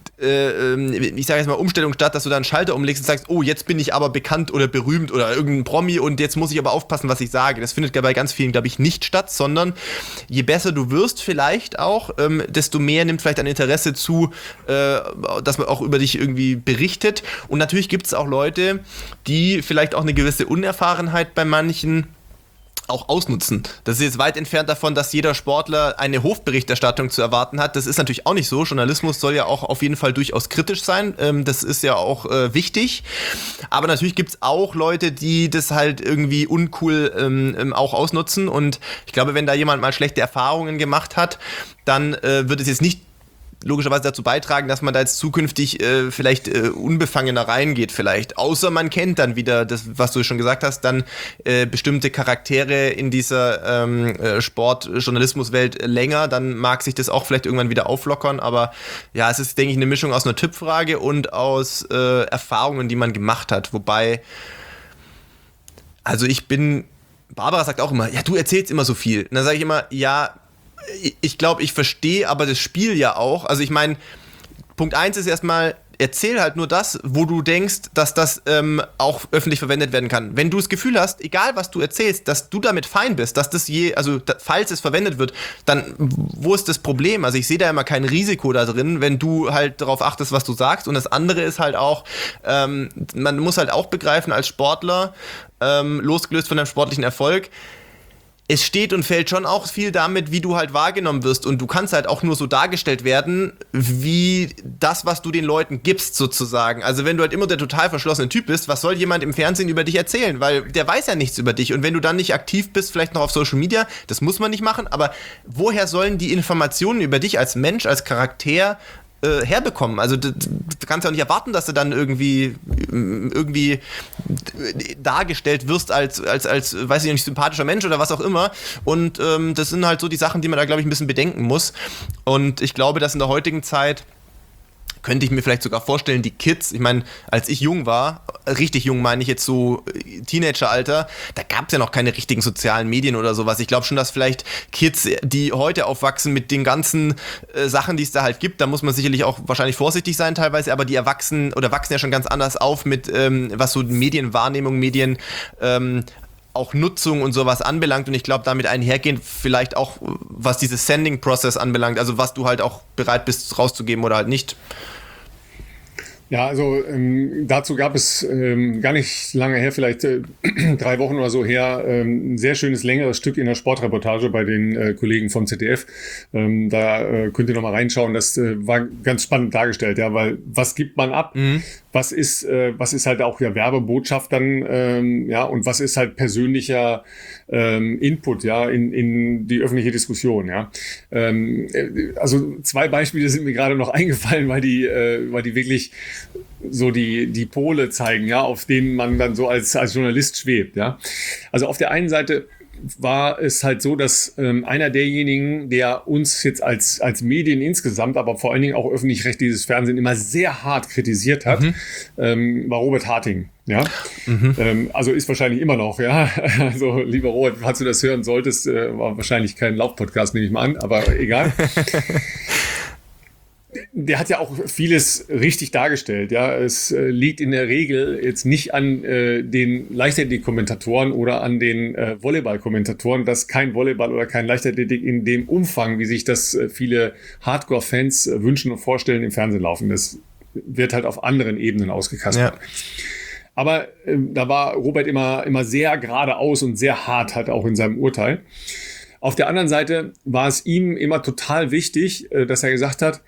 ich sage jetzt mal Umstellung statt, dass du da einen Schalter umlegst und sagst, oh, jetzt bin ich aber bekannt oder berühmt oder irgendein Promi und jetzt muss ich aber aufpassen, was ich sage. Das findet bei ganz vielen, glaube ich, nicht statt, sondern je besser du wirst vielleicht auch, desto mehr nimmt vielleicht ein Interesse zu, dass man auch über dich irgendwie berichtet. Und natürlich gibt es auch Leute, die vielleicht auch eine gewisse Unerfahrenheit bei manchen auch ausnutzen. Das ist jetzt weit entfernt davon, dass jeder Sportler eine Hofberichterstattung zu erwarten hat. Das ist natürlich auch nicht so. Journalismus soll ja auch auf jeden Fall durchaus kritisch sein. Das ist ja auch wichtig. Aber natürlich gibt es auch Leute, die das halt irgendwie uncool auch ausnutzen. Und ich glaube, wenn da jemand mal schlechte Erfahrungen gemacht hat, dann wird es jetzt nicht logischerweise dazu beitragen, dass man da jetzt zukünftig vielleicht unbefangener reingeht vielleicht. Außer man kennt dann wieder das, was du schon gesagt hast, dann bestimmte Charaktere in dieser Sport-Journalismus-Welt länger, dann mag sich das auch vielleicht irgendwann wieder auflockern, aber ja, es ist, denke ich, eine Mischung aus einer Typfrage und aus Erfahrungen, die man gemacht hat, wobei, also Barbara sagt auch immer, ja, du erzählst immer so viel. Und dann sage ich immer, ja, ich glaube, ich verstehe aber das Spiel ja auch. Also ich meine, Punkt 1 ist erstmal, erzähl halt nur das, wo du denkst, dass das auch öffentlich verwendet werden kann. Wenn du das Gefühl hast, egal was du erzählst, dass du damit fein bist, dass das falls es verwendet wird, dann wo ist das Problem? Also ich sehe da immer kein Risiko da drin, wenn du halt darauf achtest, was du sagst. Und das andere ist halt auch, man muss halt auch begreifen als Sportler, losgelöst von deinem sportlichen Erfolg, es steht und fällt schon auch viel damit, wie du halt wahrgenommen wirst und du kannst halt auch nur so dargestellt werden, wie das, was du den Leuten gibst sozusagen. Also wenn du halt immer der total verschlossene Typ bist, was soll jemand im Fernsehen über dich erzählen? Weil der weiß ja nichts über dich und wenn du dann nicht aktiv bist, vielleicht noch auf Social Media, das muss man nicht machen, aber woher sollen die Informationen über dich als Mensch, als Charakter herbekommen. Also du kannst ja auch nicht erwarten, dass du dann irgendwie dargestellt wirst als weiß ich nicht, sympathischer Mensch oder was auch immer. Und das sind halt so die Sachen, die man da, glaube ich, ein bisschen bedenken muss. Und ich glaube, dass in der heutigen Zeit könnte ich mir vielleicht sogar vorstellen, die Kids, ich meine, als ich jung war, richtig jung meine ich jetzt so Teenageralter, da gab es ja noch keine richtigen sozialen Medien oder sowas. Ich glaube schon, dass vielleicht Kids, die heute aufwachsen mit den ganzen Sachen, die es da halt gibt, da muss man sicherlich auch wahrscheinlich vorsichtig sein teilweise, aber die wachsen ja schon ganz anders auf mit, was so Medienwahrnehmung, auch Nutzung und sowas anbelangt und ich glaube damit einhergehend vielleicht auch, was dieses Sending-Process anbelangt, also was du halt auch bereit bist rauszugeben oder halt nicht. Ja, also dazu gab es gar nicht lange her, vielleicht 3 Wochen oder so her, ein sehr schönes, längeres Stück in der Sportreportage bei den Kollegen vom ZDF. Da könnt ihr nochmal reinschauen, das war ganz spannend dargestellt, ja, weil was gibt man ab? Was ist halt auch ja Werbebotschaft dann, ja, und was ist halt persönlicher Input, ja, in die öffentliche Diskussion, ja. Also 2 Beispiele sind mir gerade noch eingefallen, weil die wirklich so die Pole zeigen, ja, auf denen man dann so als Journalist schwebt, ja. Also auf der einen Seite war es halt so, dass einer derjenigen, der uns jetzt als Medien insgesamt, aber vor allen Dingen auch öffentlich-rechtliches Fernsehen immer sehr hart kritisiert hat, war Robert Harting. Ja, also ist wahrscheinlich immer noch, ja. Also, lieber Robert, falls du das hören solltest, war wahrscheinlich kein Laufpodcast, nehme ich mal an, aber egal. Der hat ja auch vieles richtig dargestellt. Ja, es liegt in der Regel jetzt nicht an den Leichtathletik-Kommentatoren oder an den Volleyball-Kommentatoren, dass kein Volleyball oder kein Leichtathletik in dem Umfang, wie sich das viele Hardcore-Fans wünschen und vorstellen, im Fernsehen laufen. Das wird halt auf anderen Ebenen ausgekaspert. Ja. Aber da war Robert immer sehr geradeaus und sehr hart, halt auch in seinem Urteil. Auf der anderen Seite war es ihm immer total wichtig, dass er gesagt hat,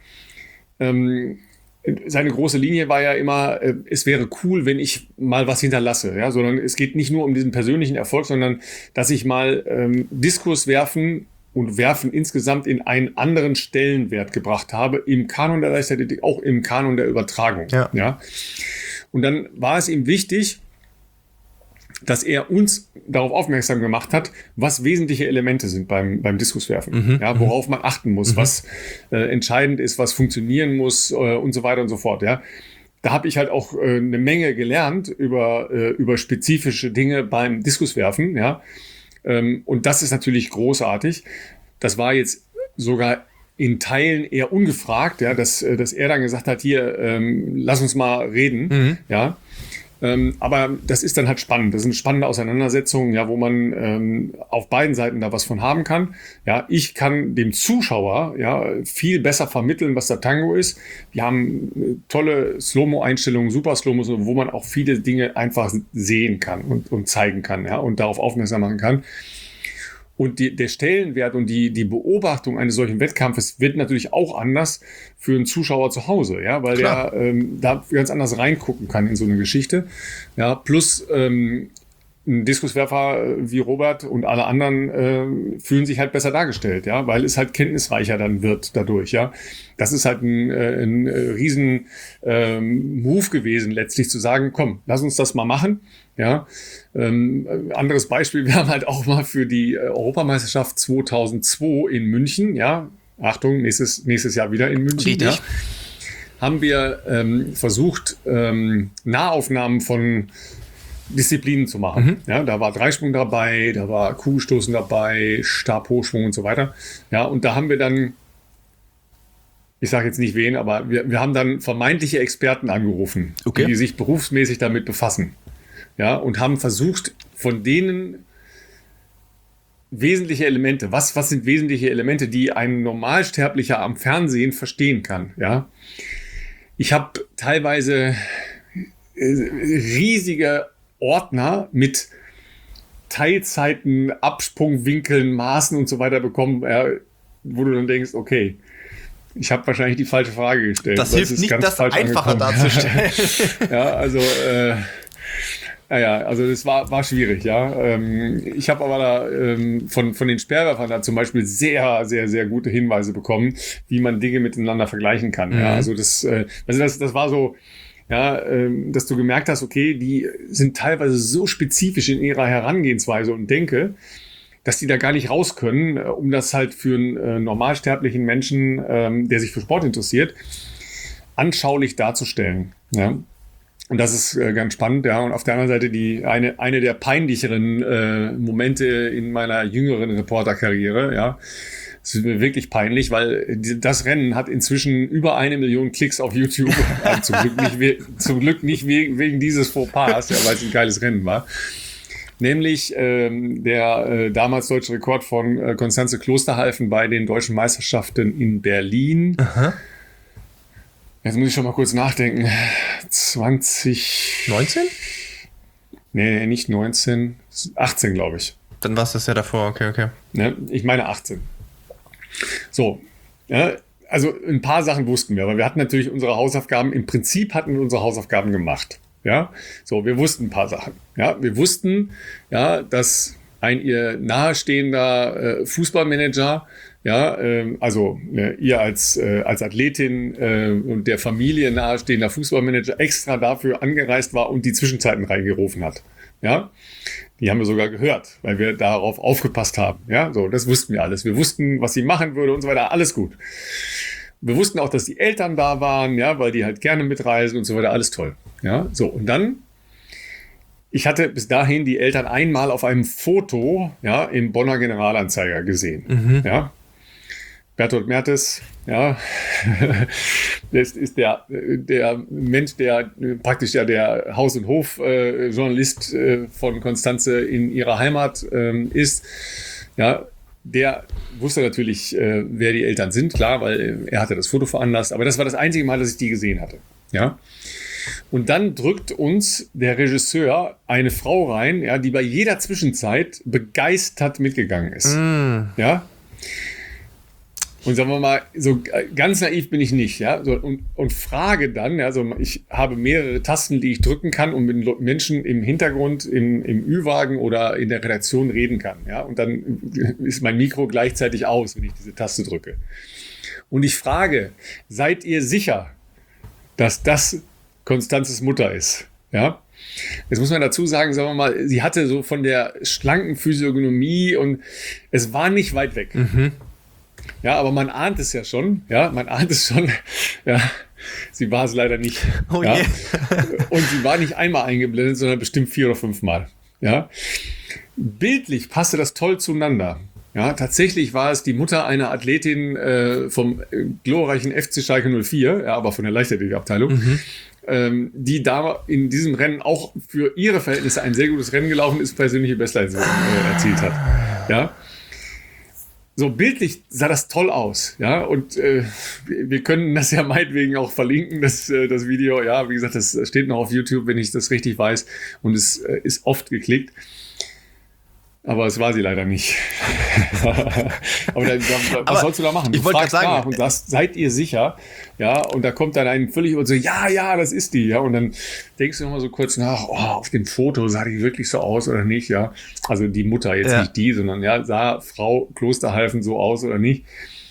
seine große Linie war ja immer, es wäre cool, wenn ich mal was hinterlasse, ja, sondern es geht nicht nur um diesen persönlichen Erfolg, sondern dass ich mal Diskurs werfen insgesamt in einen anderen Stellenwert gebracht habe, im Kanon der Leichtathletik, auch im Kanon der Übertragung. Ja. Und dann war es ihm wichtig, dass er uns darauf aufmerksam gemacht hat, was wesentliche Elemente sind beim Diskuswerfen, worauf man achten muss, was entscheidend ist, was funktionieren muss und so weiter und so fort. Ja. Da habe ich halt auch eine Menge gelernt über spezifische Dinge beim Diskuswerfen. Ja. Und das ist natürlich großartig. Das war jetzt sogar in Teilen eher ungefragt, ja, dass er dann gesagt hat, hier, lass uns mal reden, ja. Aber das ist dann halt spannend. Das sind spannende Auseinandersetzungen, ja, wo man auf beiden Seiten da was von haben kann. Ja, ich kann dem Zuschauer viel besser vermitteln, was der Tango ist. Wir haben tolle Slow-Mo-Einstellungen, super Slow-Mos, wo man auch viele Dinge einfach sehen kann und zeigen kann, ja, und darauf aufmerksam machen kann. Und der Stellenwert und die Beobachtung eines solchen Wettkampfes wird natürlich auch anders für einen Zuschauer zu Hause, ja, weil der da ganz anders reingucken kann in so eine Geschichte. Ja, plus ein Diskuswerfer wie Robert und alle anderen fühlen sich halt besser dargestellt, ja, weil es halt kenntnisreicher dann wird dadurch, ja. Das ist halt ein riesen Move gewesen, letztlich zu sagen, komm, lass uns das mal machen. Ja, anderes Beispiel, wir haben halt auch mal für die Europameisterschaft 2002 in München, ja, Achtung, nächstes Jahr wieder in München, ja, haben wir versucht, Nahaufnahmen von Disziplinen zu machen. Ja, da war Dreisprung dabei, da war Kugelstoßen dabei, Stabhochschwung und so weiter. Ja, und da haben wir dann, ich sage jetzt nicht wen, aber wir haben dann vermeintliche Experten angerufen, die sich berufsmäßig damit befassen. Ja, und haben versucht, von denen wesentliche Elemente, was sind wesentliche Elemente, die ein Normalsterblicher am Fernsehen verstehen kann. Ja, ich habe teilweise riesige Ordner mit Teilzeiten, Absprungwinkeln, Maßen und so weiter bekommen, wo du dann denkst, okay, ich habe wahrscheinlich die falsche Frage gestellt. Das hilft nicht, das einfacher darzustellen. Ja, also also das war schwierig, ja. Ich habe aber da von den Speerwerfern da zum Beispiel sehr, sehr, sehr gute Hinweise bekommen, wie man Dinge miteinander vergleichen kann. Ja, also das war so, ja, dass du gemerkt hast, okay, die sind teilweise so spezifisch in ihrer Herangehensweise und Denke, dass die da gar nicht raus können, um das halt für einen normalsterblichen Menschen, der sich für Sport interessiert, anschaulich darzustellen. Ja. Und das ist ganz spannend, ja. Und auf der anderen Seite eine der peinlicheren Momente in meiner jüngeren Reporterkarriere, ja. Es ist mir wirklich peinlich, weil das Rennen hat inzwischen über 1 Million Klicks auf YouTube. Zum Glück nicht wegen dieses Fauxpas, ja, weil es ein geiles Rennen war. Nämlich der damals deutsche Rekord von Constanze Klosterhalfen bei den deutschen Meisterschaften in Berlin. Aha. Jetzt muss ich schon mal kurz nachdenken. 2019? Nee, nicht 19. 18, glaube ich. Dann war es das ja davor, okay. Ne? Ich meine 18. So, ja, also ein paar Sachen wussten wir, aber wir hatten natürlich unsere Hausaufgaben, im Prinzip hatten wir unsere Hausaufgaben gemacht. Ja, so, wir wussten ein paar Sachen. Ja, wir wussten, ja, dass ein ihr nahestehender Fußballmanager, ja, also ihr als Athletin und der Familie nahestehender Fußballmanager extra dafür angereist war und die Zwischenzeiten reingerufen hat. ja, die haben wir sogar gehört, weil wir darauf aufgepasst haben. Ja, so, das wussten wir alles. Wir wussten, was sie machen würde und so weiter. Alles gut. Wir wussten auch, dass die Eltern da waren, ja, weil die halt gerne mitreisen und so weiter. Alles toll. Ja, so. Und dann, ich hatte bis dahin die Eltern einmal auf einem Foto, ja, im Bonner Generalanzeiger gesehen. Ja. Bertolt Mertes, ja, das ist der Mensch, der praktisch ja der Haus- und Hof-Journalist von Constanze in ihrer Heimat ist. Ja, der wusste natürlich, wer die Eltern sind, klar, weil er hatte das Foto veranlasst. Aber das war das einzige Mal, dass ich die gesehen hatte. Ja. Und dann drückt uns der Regisseur eine Frau rein, ja, die bei jeder Zwischenzeit begeistert mitgegangen ist. Ja. Und sagen wir mal, so ganz naiv bin ich nicht, ja, so, und frage dann, also ich habe mehrere Tasten, die ich drücken kann und mit Menschen im Hintergrund, im Ü-Wagen oder in der Redaktion reden kann, ja, und dann ist mein Mikro gleichzeitig aus, wenn ich diese Taste drücke. Und ich frage, seid ihr sicher, dass das Constanzes Mutter ist, ja? Jetzt muss man dazu sagen, sagen wir mal, sie hatte so von der schlanken Physiognomie und es war nicht weit weg. Ja, aber man ahnt es ja schon, ja, ja, sie war es leider nicht. Oh ja. Und sie war nicht einmal eingeblendet, sondern bestimmt 4 oder 5 Mal, ja. Bildlich passte das toll zueinander. Ja, tatsächlich war es die Mutter einer Athletin vom glorreichen FC Schalke 04, ja, aber von der Leichtathletikabteilung, die da in diesem Rennen auch für ihre Verhältnisse ein sehr gutes Rennen gelaufen ist, persönliche Bestleistung erzielt hat. Ja. So bildlich sah das toll aus, ja, und wir können das ja meinetwegen auch verlinken, das Video, ja, wie gesagt, das steht noch auf YouTube, wenn ich das richtig weiß, und es ist oft geklickt, aber es war sie leider nicht. Aber was sollst du da machen? Ich wollte gerade sagen, nach und sagst, seid ihr sicher? Ja, und da kommt dann ein völlig und so, ja, das ist die, ja, und dann denkst du nochmal so kurz nach, auf dem Foto sah die wirklich so aus oder nicht, ja, also die Mutter, jetzt nicht die, sondern ja, sah Frau Klosterhalfen so aus oder nicht?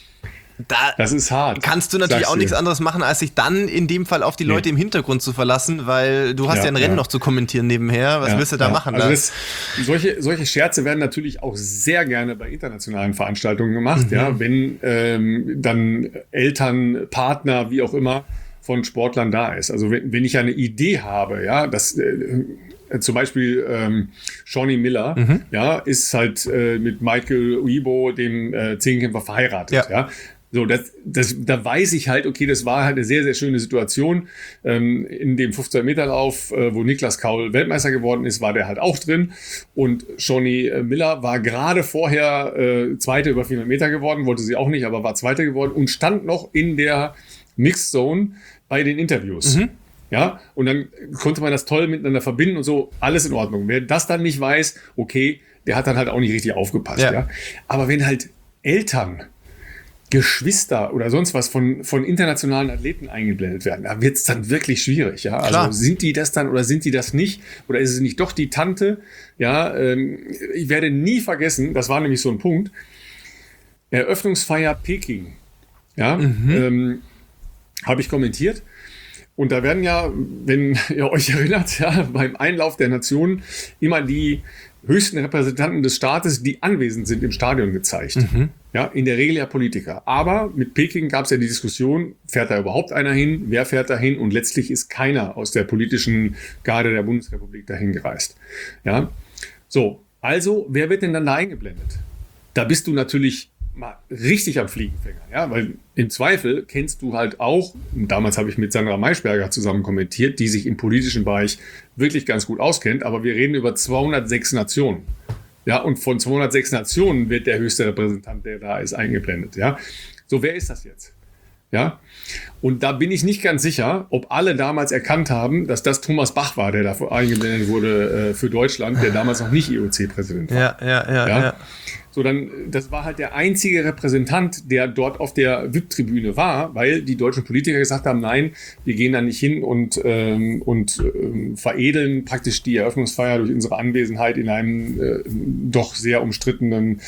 Das ist hart. Kannst du natürlich auch nichts anderes machen, als sich dann in dem Fall auf die Leute im Hintergrund zu verlassen, weil du hast ja ein Rennen noch zu kommentieren nebenher. Was willst du da machen? Also solche Scherze werden natürlich auch sehr gerne bei internationalen Veranstaltungen gemacht, ja, wenn dann Eltern, Partner, wie auch immer, von Sportlern da ist. Also wenn ich eine Idee habe, ja, dass zum Beispiel Shawnee Miller, ja, ist halt mit Michael Uibo, dem Zehnkämpfer, verheiratet, ja. So, da weiß ich halt, okay, das war halt eine sehr, sehr schöne Situation. In dem 15-Meter-Lauf, wo Niklas Kaul Weltmeister geworden ist, war der halt auch drin. Und Shawnee Miller war gerade vorher Zweite über 400 Meter geworden, wollte sie auch nicht, aber war Zweite geworden und stand noch in der Mixed Zone bei den Interviews. Ja, und dann konnte man das toll miteinander verbinden und so, alles in Ordnung. Wer das dann nicht weiß, okay, der hat dann halt auch nicht richtig aufgepasst. Ja. Aber wenn halt Eltern, Geschwister oder sonst was von internationalen Athleten eingeblendet werden, da wird es dann wirklich schwierig. Ja? Also sind die das dann oder sind die das nicht? Oder ist es nicht doch die Tante? Ja, ich werde nie vergessen, das war nämlich so ein Punkt, Eröffnungsfeier Peking. Ja, habe ich kommentiert. Und da werden ja, wenn ihr euch erinnert, ja, beim Einlauf der Nationen immer die höchsten Repräsentanten des Staates, die anwesend sind, im Stadion gezeigt. Ja, in der Regel ja Politiker. Aber mit Peking gab es ja die Diskussion, fährt da überhaupt einer hin? Wer fährt da hin? Und letztlich ist keiner aus der politischen Garde der Bundesrepublik dahin gereist. Ja, so. Also, wer wird denn dann da eingeblendet? Da bist du natürlich mal richtig am Fliegenfänger, ja, weil im Zweifel kennst du halt auch, damals habe ich mit Sandra Maischberger zusammen kommentiert, die sich im politischen Bereich wirklich ganz gut auskennt, aber wir reden über 206 Nationen. Ja, und von 206 Nationen wird der höchste Repräsentant, der da ist, eingeblendet, ja. So, wer ist das jetzt? Ja, und da bin ich nicht ganz sicher, ob alle damals erkannt haben, dass das Thomas Bach war, der da eingeblendet wurde für Deutschland, der damals noch nicht IOC-Präsident war. Ja. So, dann, das war halt der einzige Repräsentant, der dort auf der VIP-Tribüne war, weil die deutschen Politiker gesagt haben, nein, wir gehen da nicht hin und veredeln praktisch die Eröffnungsfeier durch unsere Anwesenheit in einem doch sehr umstrittenen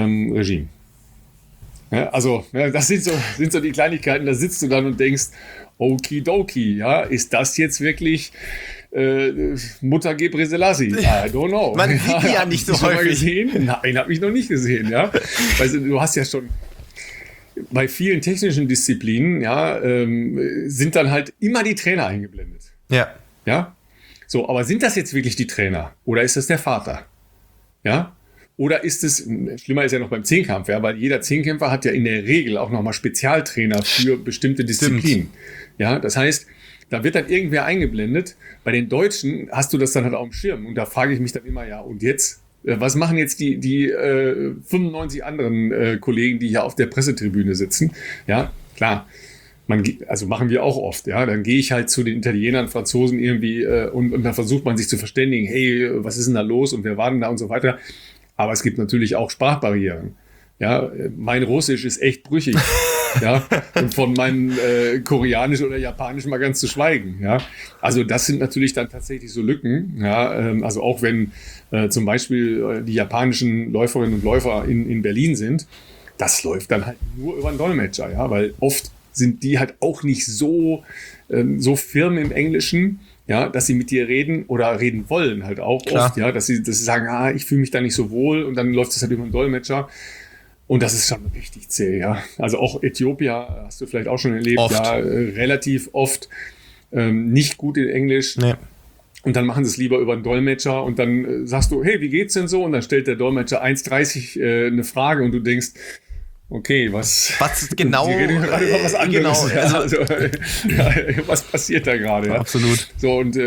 Regime. Ja, also, ja, das sind so die Kleinigkeiten, da sitzt du dann und denkst, Okidoki, ja, ist das jetzt wirklich Mutter Gebre Selassie? I don't know. Man sieht die ja nicht so häufig. Gesehen? Nein, habe ich noch nicht gesehen, ja. Also du hast ja schon bei vielen technischen Disziplinen, ja, sind dann halt immer die Trainer eingeblendet. Ja. Ja. So, aber sind das jetzt wirklich die Trainer? Oder ist das der Vater? Ja. Oder ist es, schlimmer ist ja noch beim Zehnkampf, ja, weil jeder Zehnkämpfer hat ja in der Regel auch nochmal Spezialtrainer für bestimmte Disziplinen. Ja, das heißt, da wird dann irgendwer eingeblendet. Bei den Deutschen hast du das dann halt auf dem Schirm. Und da frage ich mich dann immer, ja, und jetzt? Was machen jetzt die 95 anderen Kollegen, die hier auf der Pressetribüne sitzen? Ja, klar. Also machen wir auch oft, ja. Dann gehe ich halt zu den Italienern, Franzosen irgendwie und dann versucht man sich zu verständigen, hey, was ist denn da los und wer war denn da und so weiter. Aber es gibt natürlich auch Sprachbarrieren. Ja, mein Russisch ist echt brüchig. Ja, und von meinem Koreanisch oder Japanisch mal ganz zu schweigen. Ja, also das sind natürlich dann tatsächlich so Lücken. Ja, also auch wenn zum Beispiel die japanischen Läuferinnen und Läufer in Berlin sind, das läuft dann halt nur über einen Dolmetscher. Ja, weil oft sind die halt auch nicht so firm im Englischen, ja, dass sie mit dir reden oder reden wollen halt auch Klar. oft, ja, dass sie sagen, ich fühle mich da nicht so wohl und dann läuft das halt über einen Dolmetscher. Und das ist schon richtig zäh, ja. Also auch Äthiopien, hast du vielleicht auch schon erlebt, oft. Ja, relativ oft nicht gut in Englisch. Nee. Und dann machen sie es lieber über einen Dolmetscher und dann sagst du, hey, wie geht's denn so? Und dann stellt der Dolmetscher 1,30 eine Frage und du denkst, okay, was genau? Die reden gerade über was anderes. Genau, also, was passiert da gerade? Ja? Absolut. So, und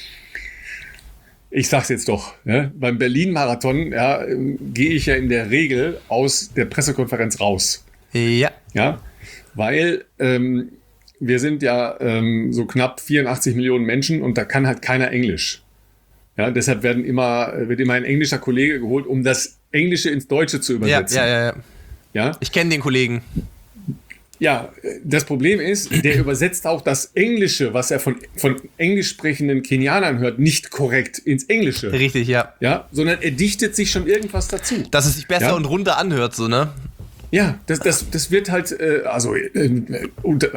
ich sag's jetzt doch, ne? Beim Berlin-Marathon gehe ich ja in der Regel aus der Pressekonferenz raus. Ja. Ja, weil wir sind ja so knapp 84 Millionen Menschen und da kann halt keiner Englisch. Ja, deshalb wird immer ein englischer Kollege geholt, um das Englische ins Deutsche zu übersetzen. Ja. Ich kenne den Kollegen. Ja, das Problem ist, der übersetzt auch das Englische, was er von englisch sprechenden Kenianern hört, nicht korrekt ins Englische. Richtig, ja. Ja, sondern er dichtet sich schon irgendwas dazu. Dass es sich besser und runder anhört, so, ne? Ja, das wird halt, wir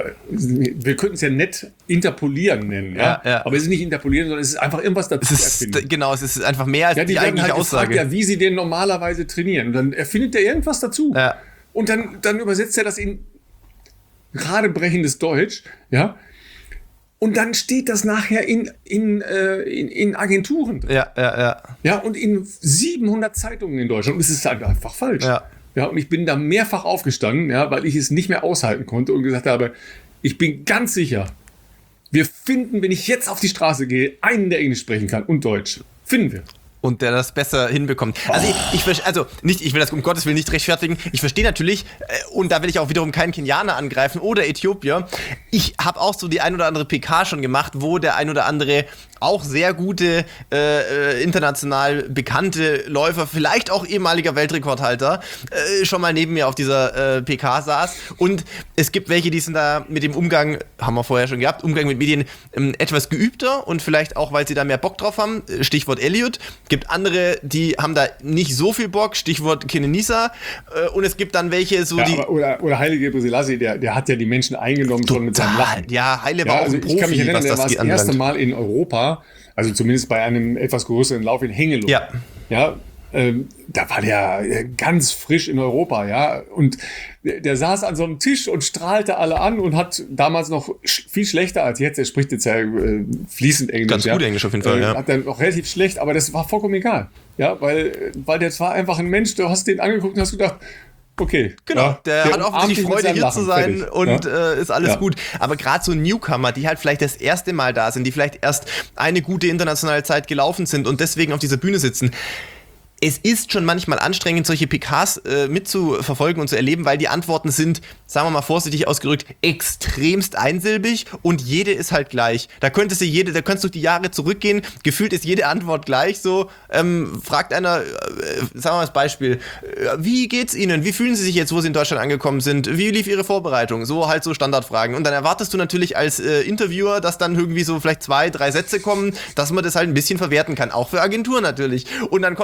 könnten es ja nett interpolieren nennen, ja? Aber es ist nicht interpolieren, sondern es ist einfach irgendwas dazu erfinden. Genau, es ist einfach mehr als die eigentliche halt Aussage. Gefragt, wie sie den normalerweise trainieren. Und dann erfindet er irgendwas dazu. Ja. Und dann übersetzt er das in radebrechendes Deutsch, ja? Und dann steht das nachher in Agenturen drin. Ja. Ja, und in 700 Zeitungen in Deutschland. Und es ist halt einfach falsch. Ja, und ich bin da mehrfach aufgestanden, ja, weil ich es nicht mehr aushalten konnte und gesagt habe, ich bin ganz sicher, wir finden, wenn ich jetzt auf die Straße gehe, einen, der Englisch sprechen kann und Deutsch. Finden wir. Und der das besser hinbekommt. Also ich will das um Gottes Willen nicht rechtfertigen. Ich verstehe natürlich, und da will ich auch wiederum keinen Kenianer angreifen oder Äthiopier. Ich habe auch so die ein oder andere PK schon gemacht, wo der ein oder andere auch sehr gute, international bekannte Läufer, vielleicht auch ehemaliger Weltrekordhalter, schon mal neben mir auf dieser PK saß. Und es gibt welche, die sind da mit dem Umgang, haben wir vorher schon gehabt, Umgang mit Medien etwas geübter und vielleicht auch, weil sie da mehr Bock drauf haben. Stichwort Elliot. Gibt andere, die haben da nicht so viel Bock. Stichwort Kenenisa. Und es gibt dann welche, so die... Oder Haile Gebre Selassie, der hat ja die Menschen eingenommen schon mit seinem Lachen. Ja, Haile war auch ein Profi, ich kann mich erinnern, der war das anbelangt. erste Mal in Europa, also zumindest bei einem etwas größeren Lauf in Hengelo. Ja, da war der ganz frisch in Europa, ja. Und der saß an so einem Tisch und strahlte alle an und hat damals noch viel schlechter als jetzt. Er spricht jetzt ja fließend Englisch. Ganz gut Englisch auf jeden Fall, ja. Hat dann noch relativ schlecht, aber das war vollkommen egal. Ja, weil das war einfach ein Mensch, du hast den angeguckt und hast gedacht, okay. Genau, ja, der hat offensichtlich Freude, hier zu sein fertig. Und ist alles gut. Aber gerade so Newcomer, die halt vielleicht das erste Mal da sind, die vielleicht erst eine gute internationale Zeit gelaufen sind und deswegen auf dieser Bühne sitzen, es ist schon manchmal anstrengend, solche PKs mitzuverfolgen und zu erleben, weil die Antworten sind, sagen wir mal vorsichtig ausgedrückt, extremst einsilbig und jede ist halt gleich. Da könntest du durch die Jahre zurückgehen, gefühlt ist jede Antwort gleich so. Fragt einer, sagen wir mal das Beispiel, wie geht's Ihnen? Wie fühlen Sie sich jetzt, wo Sie in Deutschland angekommen sind? Wie lief Ihre Vorbereitung? So halt so Standardfragen. Und dann erwartest du natürlich als Interviewer, dass dann irgendwie so vielleicht 2, 3 Sätze kommen, dass man das halt ein bisschen verwerten kann. Auch für Agenturen natürlich. Und dann kommt halt,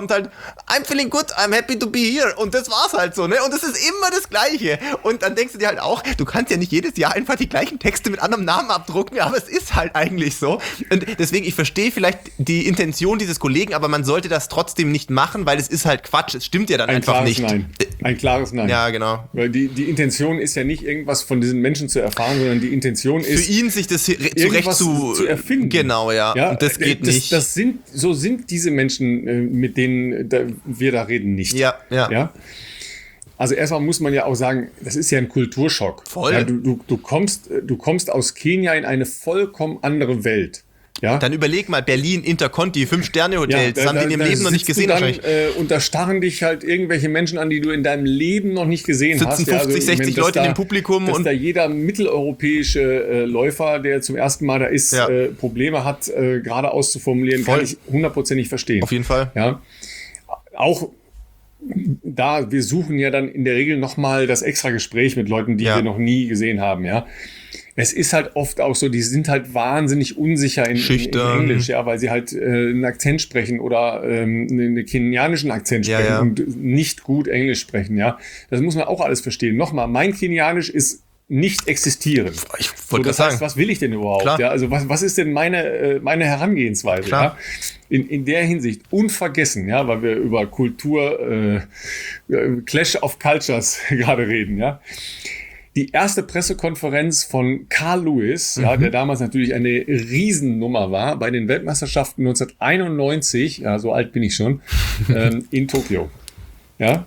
I'm feeling good, I'm happy to be here. Und das war's halt so, ne? Und das ist immer das Gleiche. Und dann denkst du dir halt auch, du kannst ja nicht jedes Jahr einfach die gleichen Texte mit anderem Namen abdrucken, aber es ist halt eigentlich so. Und deswegen, ich verstehe vielleicht die Intention dieses Kollegen, aber man sollte das trotzdem nicht machen, weil es ist halt Quatsch. Es stimmt ja dann einfach nicht. Ein klares Nein. Ja, genau. Weil die Intention ist ja nicht, irgendwas von diesen Menschen zu erfahren, sondern die Intention ist, für ihn sich das zurecht zu erfinden. Genau, ja. Und das geht nicht. So sind diese Menschen, mit denen wir da reden, nicht. Ja. Also erstmal muss man ja auch sagen, das ist ja ein Kulturschock. Voll. Ja, du kommst aus Kenia in eine vollkommen andere Welt. Ja? Dann überleg mal, Berlin, Interconti, 5-Sterne-Hotel, das haben die in ihrem Leben noch nicht gesehen wahrscheinlich. Und da starren dich halt irgendwelche Menschen an, die du in deinem Leben noch nicht gesehen hast. Sitzen 50, 60 Leute in dem Publikum. Und da jeder mitteleuropäische Läufer, der zum ersten Mal da ist, Probleme hat, geradeaus zu formulieren, kann ich 100% verstehen. Auf jeden Fall. Ja? Auch da, wir suchen ja dann in der Regel nochmal das extra Gespräch mit Leuten, die wir noch nie gesehen haben, ja. Es ist halt oft auch so, die sind halt wahnsinnig unsicher in Englisch, ja, weil sie halt einen Akzent sprechen oder einen kenianischen Akzent sprechen und nicht gut Englisch sprechen, ja. Das muss man auch alles verstehen. Nochmal, mein Kenianisch ist nicht existieren. Ich wollte das heißt, was will ich denn überhaupt? Klar. Ja, also was ist denn meine Herangehensweise? Ja? In der Hinsicht unvergessen, ja, weil wir über Kultur, Clash of Cultures gerade reden, ja. Die erste Pressekonferenz von Carl Lewis, ja, der damals natürlich eine Riesennummer war, bei den Weltmeisterschaften 1991, ja, so alt bin ich schon, in Tokio. Ja.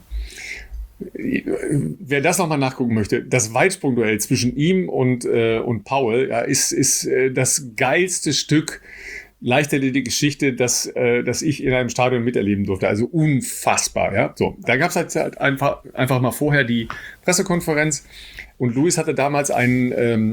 Wer das nochmal nachgucken möchte, das Weitsprungduell zwischen ihm und Paul, ja, ist das geilste Stück Leichtathletik-Geschichte, das ich in einem Stadion miterleben durfte. Also unfassbar. Ja? So, da gab es halt einfach mal vorher die Pressekonferenz und Lewis hatte damals einen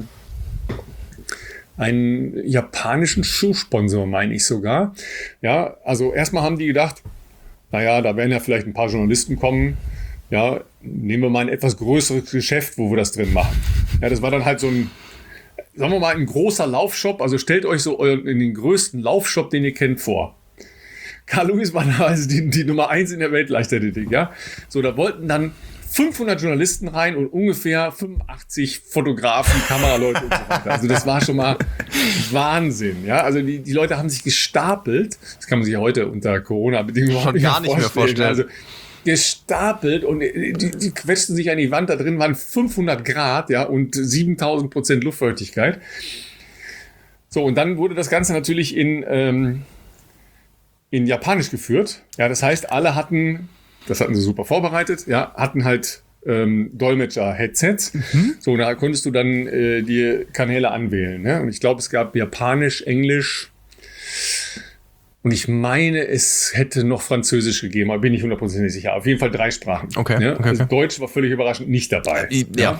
japanischen Schuhsponsor, meine ich sogar. Ja, also erstmal haben die gedacht, naja, da werden ja vielleicht ein paar Journalisten kommen. Ja, nehmen wir mal ein etwas größeres Geschäft, wo wir das drin machen. Ja, das war dann halt so ein, sagen wir mal, ein großer Laufshop. Also stellt euch so in den größten Laufshop, den ihr kennt, vor. Carl Lewis war da also die Nummer 1 in der Weltleichtathletik, ja. So, da wollten dann 500 Journalisten rein und ungefähr 85 Fotografen, Kameraleute und so weiter. Also das war schon mal Wahnsinn, ja. Also die Leute haben sich gestapelt. Das kann man sich ja heute unter Corona-Bedingungen schon gar nicht mehr vorstellen. Also gestapelt und die quetschten sich an die Wand. Da drin waren 500 Grad, ja, und 7000% Luftfeuchtigkeit. So, und dann wurde das Ganze natürlich in Japanisch geführt. Ja, das heißt, alle hatten sie super vorbereitet, ja, hatten halt Dolmetscher-Headsets. So, da konntest du dann die Kanäle anwählen. Ne? Und ich glaube, es gab Japanisch, Englisch und ich meine, es hätte noch Französisch gegeben, aber bin ich 100% sicher. Auf jeden Fall 3 Sprachen. Okay, ja? Also Deutsch war völlig überraschend nicht dabei. Ja.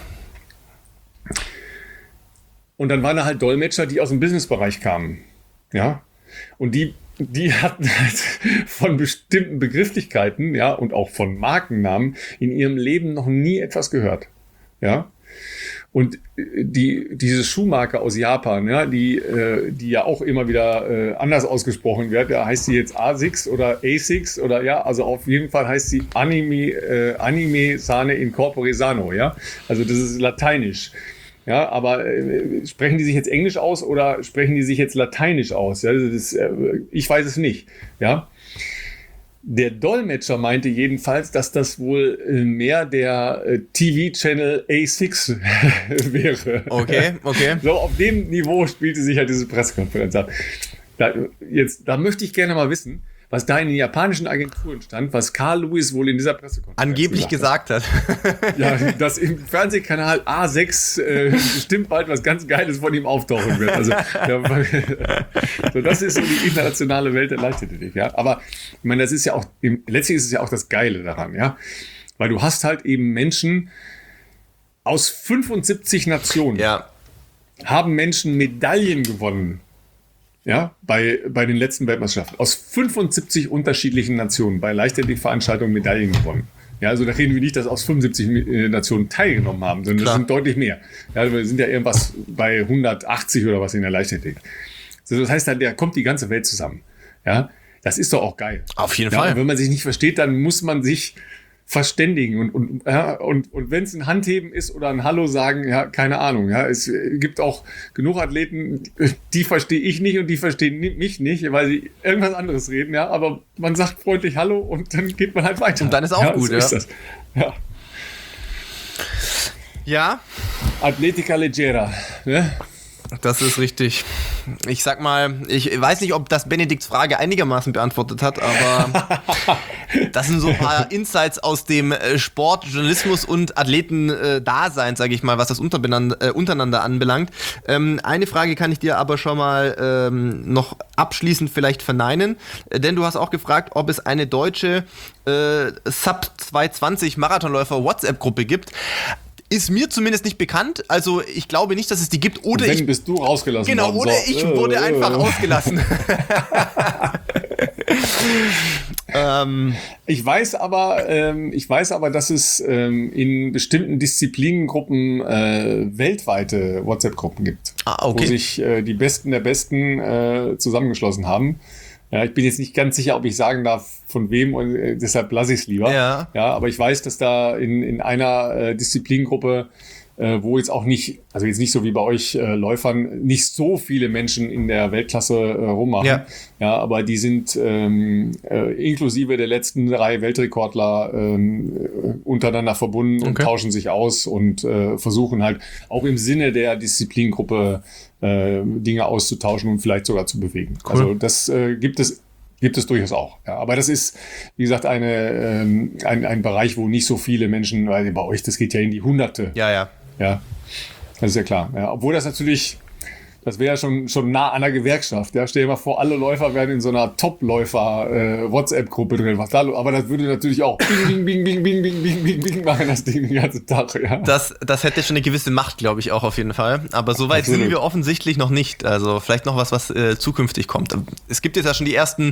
Und dann waren da halt Dolmetscher, die aus dem Businessbereich kamen. Ja. Und die hatten halt von bestimmten Begrifflichkeiten, ja, und auch von Markennamen in ihrem Leben noch nie etwas gehört. Ja. Und diese Schuhmarke aus Japan, ja, die ja auch immer wieder anders ausgesprochen wird, da heißt sie jetzt ASICS oder ASICS oder ja, also auf jeden Fall heißt sie Anime Sane Incorpore Sano, ja. Also das ist lateinisch. Ja, aber sprechen die sich jetzt Englisch aus oder sprechen die sich jetzt Lateinisch aus? Ja, ich weiß es nicht. Ja. Der Dolmetscher meinte jedenfalls, dass das wohl mehr der TV-Channel A6 wäre. Okay. So, auf dem Niveau spielte sich halt diese Pressekonferenz ab. Da möchte ich gerne mal wissen, was da in den japanischen Agenturen stand, was Carl Lewis wohl in dieser Pressekonferenz angeblich gesagt hat. Ja, dass im Fernsehkanal A6 bestimmt bald was ganz Geiles von ihm auftauchen wird. Also, so, das ist so die internationale Welt der Leichtathletik. Ja? Aber ich meine, das ist ja auch, letztlich ist es ja auch das Geile daran, ja, weil du hast halt eben Menschen aus 75 Nationen, haben Menschen Medaillen gewonnen. Ja, bei den letzten Weltmeisterschaften. Aus 75 unterschiedlichen Nationen bei Leichtathletikveranstaltungen Medaillen gewonnen. Ja, also da reden wir nicht, dass aus 75 Nationen teilgenommen haben, sondern das sind deutlich mehr. Ja, wir sind ja irgendwas bei 180 oder was in der Leichtathletik. Also das heißt, da kommt die ganze Welt zusammen. Ja, Das ist doch auch geil. Auf jeden Fall. Und wenn man sich nicht versteht, dann muss man sich verständigen und wenn es ein Handheben ist oder ein Hallo sagen, ja, keine Ahnung, ja, es gibt auch genug Athleten, die verstehe ich nicht und die verstehen mich nicht, weil sie irgendwas anderes reden, ja, aber man sagt freundlich Hallo und dann geht man halt weiter. Und dann ist auch gut, so ist das. Ja. Ja. Athletica Leggera, ne? Das ist richtig. Ich sag mal, ich weiß nicht, ob das Benedikts Frage einigermaßen beantwortet hat, aber das sind so ein paar Insights aus dem Sport, Journalismus und Athleten-Dasein, sage ich mal, was das untereinander anbelangt. Eine Frage kann ich dir aber schon mal noch abschließend vielleicht verneinen, denn du hast auch gefragt, ob es eine deutsche Sub 220 Marathonläufer WhatsApp-Gruppe gibt. Ist mir zumindest nicht bekannt, also ich glaube nicht, dass es die gibt. Oder wenn bist du rausgelassen genau, worden. Oder so. Ich wurde einfach ausgelassen. Ich weiß aber, dass es in bestimmten Disziplinengruppen weltweite WhatsApp-Gruppen gibt, okay. Wo sich die Besten der Besten zusammengeschlossen haben. Ja, ich bin jetzt nicht ganz sicher, ob ich sagen darf, von wem, und deshalb lasse ich es lieber. Ja, aber ich weiß, dass da in einer Disziplingruppe, wo jetzt auch nicht, also jetzt nicht so wie bei euch Läufern, nicht so viele Menschen in der Weltklasse rummachen. Ja, aber die sind inklusive der letzten 3 Weltrekordler untereinander verbunden und tauschen sich aus und versuchen halt auch im Sinne der Disziplingruppe Dinge auszutauschen und vielleicht sogar zu bewegen. Cool. Also das gibt es durchaus auch. Ja, aber das ist, wie gesagt, ein Bereich, wo nicht so viele Menschen, weil bei euch, das geht ja in die Hunderte. Ja, das ist ja klar. Ja, obwohl das natürlich, das wäre ja schon nah an der Gewerkschaft. Ja, stell dir mal vor, alle Läufer wären in so einer Top-Läufer-WhatsApp-Gruppe drin. Aber das würde natürlich auch bing, bing, bing, bing, bing, bing, bing, bing machen, das Ding den ganzen Tag. Ja. Das hätte schon eine gewisse Macht, glaube ich, auch auf jeden Fall. Aber so weit sind wir offensichtlich noch nicht. Also vielleicht noch was zukünftig kommt. Es gibt jetzt ja schon die ersten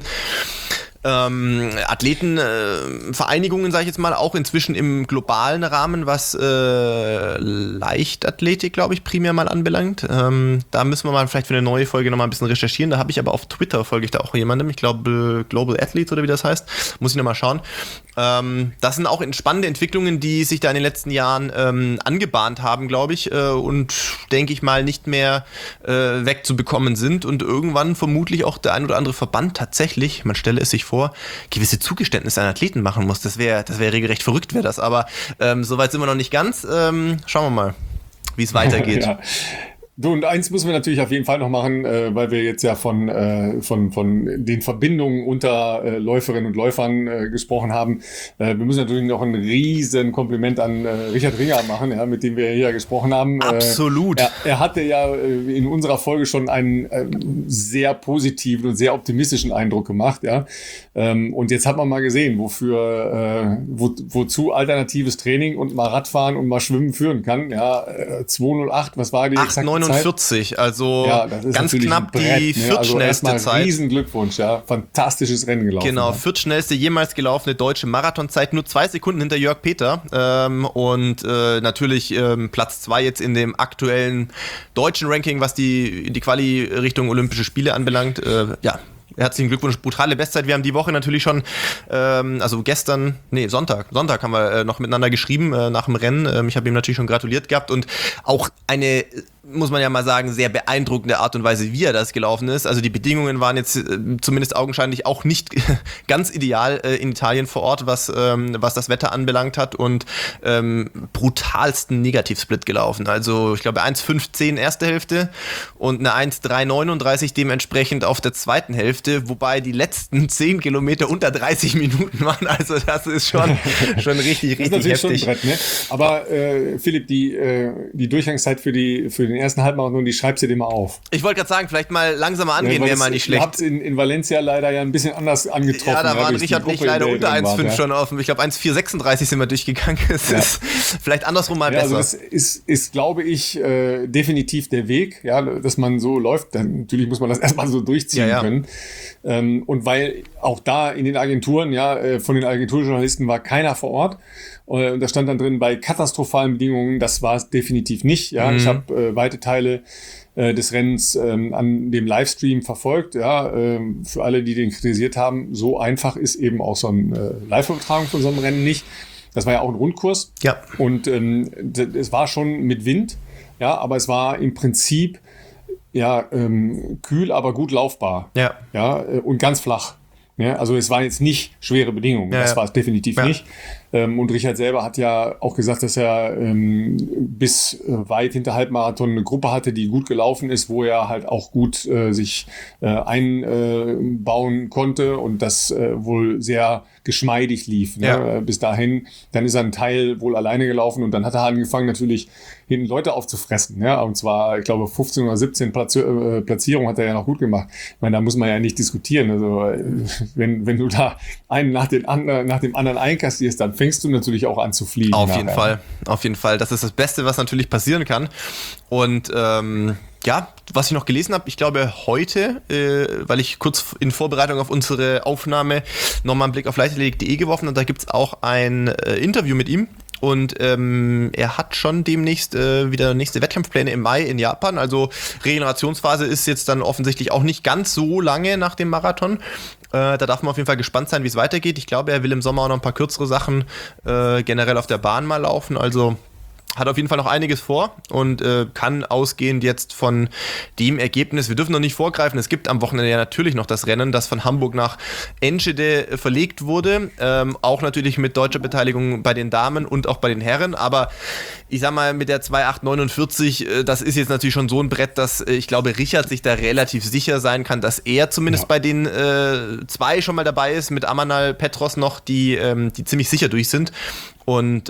Athletenvereinigungen, sage ich jetzt mal, auch inzwischen im globalen Rahmen, was Leichtathletik, glaube ich, primär mal anbelangt. Da müssen wir mal vielleicht für eine neue Folge nochmal ein bisschen recherchieren. Da habe ich aber auf Twitter, folge ich da auch jemandem, ich glaube Global Athletes oder wie das heißt, muss ich nochmal schauen. Das sind auch spannende Entwicklungen, die sich da in den letzten Jahren angebahnt haben, glaube ich, und denke ich mal nicht mehr wegzubekommen sind und irgendwann vermutlich auch der ein oder andere Verband tatsächlich, man stelle es sich vor, gewisse Zugeständnisse an Athleten machen muss. Das wäre regelrecht verrückt, wäre das. Aber soweit sind wir noch nicht ganz. Schauen wir mal, wie es weitergeht. Ja. Du, und eins müssen wir natürlich auf jeden Fall noch machen, weil wir jetzt ja von den Verbindungen unter Läuferinnen und Läufern gesprochen haben. Wir müssen natürlich noch ein riesen Kompliment an Richard Ringer machen, ja, mit dem wir hier gesprochen haben. Absolut. Er hatte ja in unserer Folge schon einen sehr positiven und sehr optimistischen Eindruck gemacht, ja. Und jetzt hat man mal gesehen, wozu alternatives Training und mal Radfahren und mal Schwimmen führen kann. Ja, 2:08, was war die exakte Zeit? 49, also ja, ganz knapp Brett, die viertschnellste also Zeit. Riesen Glückwunsch, ja, fantastisches Rennen gelaufen. Genau, viertschnellste jemals gelaufene deutsche Marathonzeit, nur 2 Sekunden hinter Jörg Peter und natürlich Platz 2 jetzt in dem aktuellen deutschen Ranking, was die Quali Richtung Olympische Spiele anbelangt. Herzlichen Glückwunsch, brutale Bestzeit. Wir haben die Woche natürlich schon, Sonntag haben wir noch miteinander geschrieben nach dem Rennen. Ich habe ihm natürlich schon gratuliert gehabt und auch eine, muss man ja mal sagen, sehr beeindruckende Art und Weise, wie er das gelaufen ist. Also die Bedingungen waren jetzt zumindest augenscheinlich auch nicht ganz ideal in Italien vor Ort, was das Wetter anbelangt hat und brutalsten Negativsplit gelaufen. Also ich glaube 1,15 erste Hälfte und eine 1,339 dementsprechend auf der zweiten Hälfte, wobei die letzten 10 Kilometer unter 30 Minuten waren. Also das ist schon richtig heftig. Schon ein Brett, ne? Aber Philipp, die Durchgangszeit für den ersten Halbmarathon, die schreibst du dir mal auf. Ich wollte gerade sagen, vielleicht mal langsamer angehen, wäre mal nicht schlecht. Ihr habt es in Valencia leider ja ein bisschen anders angetroffen. Ja, da waren Richard und ich leider unter 1,5 schon offen. Ich glaube 1,436 sind wir durchgegangen. Es ist vielleicht andersrum mal besser. Also das ist, glaube ich, definitiv der Weg, ja, dass man so läuft. Dann natürlich muss man das erstmal so durchziehen können. Und weil auch da in den Agenturen, von den Agenturjournalisten war keiner vor Ort. Und da stand dann drin, bei katastrophalen Bedingungen, das war es definitiv nicht. Ja, ich habe weite Teile des Rennens an dem Livestream verfolgt. Ja, für alle, die den kritisiert haben, so einfach ist eben auch so eine Live-Übertragung von so einem Rennen nicht. Das war ja auch ein Rundkurs. Ja. Und es war schon mit Wind, ja, aber es war im Prinzip kühl, aber gut laufbar. Ja. Ja, und ganz flach. Ja, also es waren jetzt nicht schwere Bedingungen, das war es definitiv nicht. Und Richard selber hat ja auch gesagt, dass er bis weit hinter Halbmarathon eine Gruppe hatte, die gut gelaufen ist, wo er halt auch gut sich einbauen konnte und das wohl sehr geschmeidig lief. Ne? Bis dahin, dann ist er einen Teil wohl alleine gelaufen und dann hat er angefangen natürlich hinten Leute aufzufressen. Ja? Und zwar, ich glaube, 15 oder 17 Platzierungen hat er ja noch gut gemacht. Ich meine, da muss man ja nicht diskutieren. Also wenn du da einen nach dem anderen einkassierst, dann fängst du natürlich auch an zu fliegen. Auf jeden Fall. Das ist das Beste, was natürlich passieren kann. Und was ich noch gelesen habe, ich glaube heute, weil ich kurz in Vorbereitung auf unsere Aufnahme nochmal einen Blick auf leichtathletik.de geworfen habe, da gibt es auch ein Interview mit ihm. Und er hat schon demnächst wieder nächste Wettkampfpläne im Mai in Japan. Also Regenerationsphase ist jetzt dann offensichtlich auch nicht ganz so lange nach dem Marathon. Da darf man auf jeden Fall gespannt sein, wie es weitergeht. Ich glaube, er will im Sommer auch noch ein paar kürzere Sachen generell auf der Bahn mal laufen. Also hat auf jeden Fall noch einiges vor und kann ausgehend jetzt von dem Ergebnis, wir dürfen noch nicht vorgreifen, es gibt am Wochenende ja natürlich noch das Rennen, das von Hamburg nach Enschede verlegt wurde, auch natürlich mit deutscher Beteiligung bei den Damen und auch bei den Herren, aber ich sag mal mit der 2.849, das ist jetzt natürlich schon so ein Brett, dass ich glaube, Richard sich da relativ sicher sein kann, dass er zumindest bei den zwei schon mal dabei ist, mit Amanal Petros noch, die ziemlich sicher durch sind und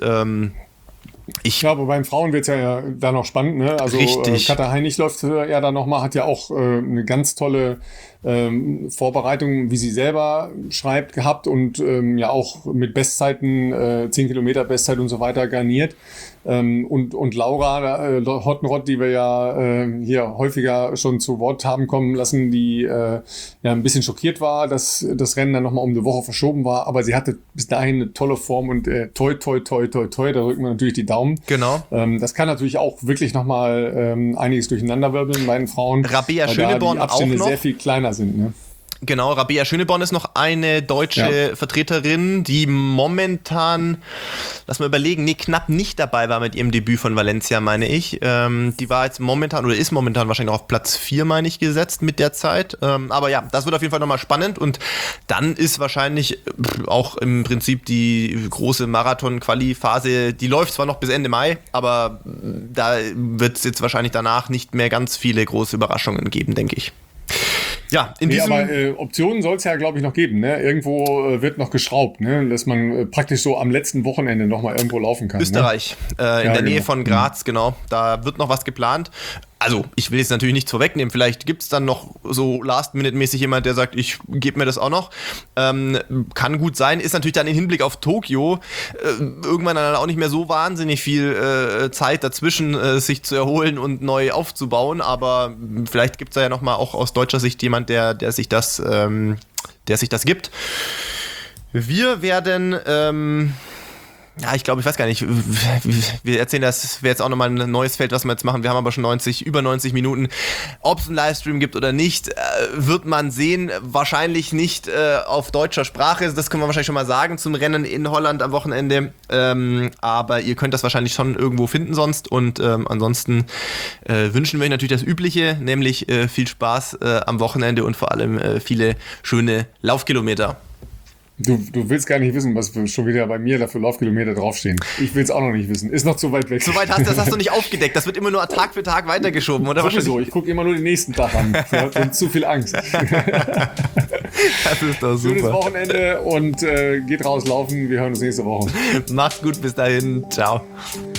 ich glaube, beim Frauen wird es ja da noch spannend, ne? Also Katja Heinig läuft ja da nochmal, hat ja auch eine ganz tolle Vorbereitung, wie sie selber schreibt, gehabt und ja auch mit Bestzeiten, 10 Kilometer Bestzeit und so weiter garniert. Und Laura Hottenrott, die wir ja hier häufiger schon zu Wort haben kommen lassen, die ja ein bisschen schockiert war, dass das Rennen dann nochmal um eine Woche verschoben war, aber sie hatte bis dahin eine tolle Form und toi, da drücken wir natürlich die Daumen. Genau. Das kann natürlich auch wirklich nochmal einiges durcheinanderwirbeln bei den Frauen. Rabea Schöneborn die Abstände auch noch. Sehr viel kleiner sind, ne? Genau, Rabea Schöneborn ist noch eine deutsche Vertreterin, die momentan, lass mal überlegen, knapp nicht dabei war mit ihrem Debüt von Valencia, meine ich. Die war jetzt momentan oder ist momentan wahrscheinlich auf Platz 4, meine ich, gesetzt mit der Zeit. Aber ja, das wird auf jeden Fall nochmal spannend und dann ist wahrscheinlich auch im Prinzip die große Marathon-Quali-Phase, die läuft zwar noch bis Ende Mai, aber da wird es jetzt wahrscheinlich danach nicht mehr ganz viele große Überraschungen geben, denke ich. Ja, aber Optionen soll es ja, glaube ich, noch geben. Ne? Irgendwo wird noch geschraubt, ne? Dass man praktisch so am letzten Wochenende noch mal irgendwo laufen kann. Österreich, ne? In der Nähe von Graz, genau. Da wird noch was geplant. Also, ich will jetzt natürlich nichts vorwegnehmen. Vielleicht gibt es dann noch so Last-Minute-mäßig jemand, der sagt, ich gebe mir das auch noch. Kann gut sein. Ist natürlich dann im Hinblick auf Tokio irgendwann dann auch nicht mehr so wahnsinnig viel Zeit dazwischen, sich zu erholen und neu aufzubauen. Aber vielleicht gibt es da ja nochmal auch aus deutscher Sicht jemand, der sich das gibt. Wir werden... ich glaube, ich weiß gar nicht, wir erzählen, das wäre jetzt auch nochmal ein neues Feld, was wir jetzt machen. Wir haben aber schon über 90 Minuten. Ob es einen Livestream gibt oder nicht, wird man sehen. Wahrscheinlich nicht auf deutscher Sprache, das können wir wahrscheinlich schon mal sagen, zum Rennen in Holland am Wochenende. Aber ihr könnt das wahrscheinlich schon irgendwo finden sonst. Und ansonsten wünschen wir euch natürlich das Übliche, nämlich viel Spaß am Wochenende und vor allem viele schöne Laufkilometer. Du willst gar nicht wissen, was schon wieder bei mir da für Laufkilometer draufstehen. Ich will es auch noch nicht wissen. Ist noch zu weit weg. Das hast du nicht aufgedeckt. Das wird immer nur Tag für Tag weitergeschoben, oder? Sowieso. Ich gucke immer nur den nächsten Tag an. Ich habe zu viel Angst. Das ist doch super. Schönes Wochenende und geht rauslaufen. Wir hören uns nächste Woche. Macht's gut. Bis dahin. Ciao.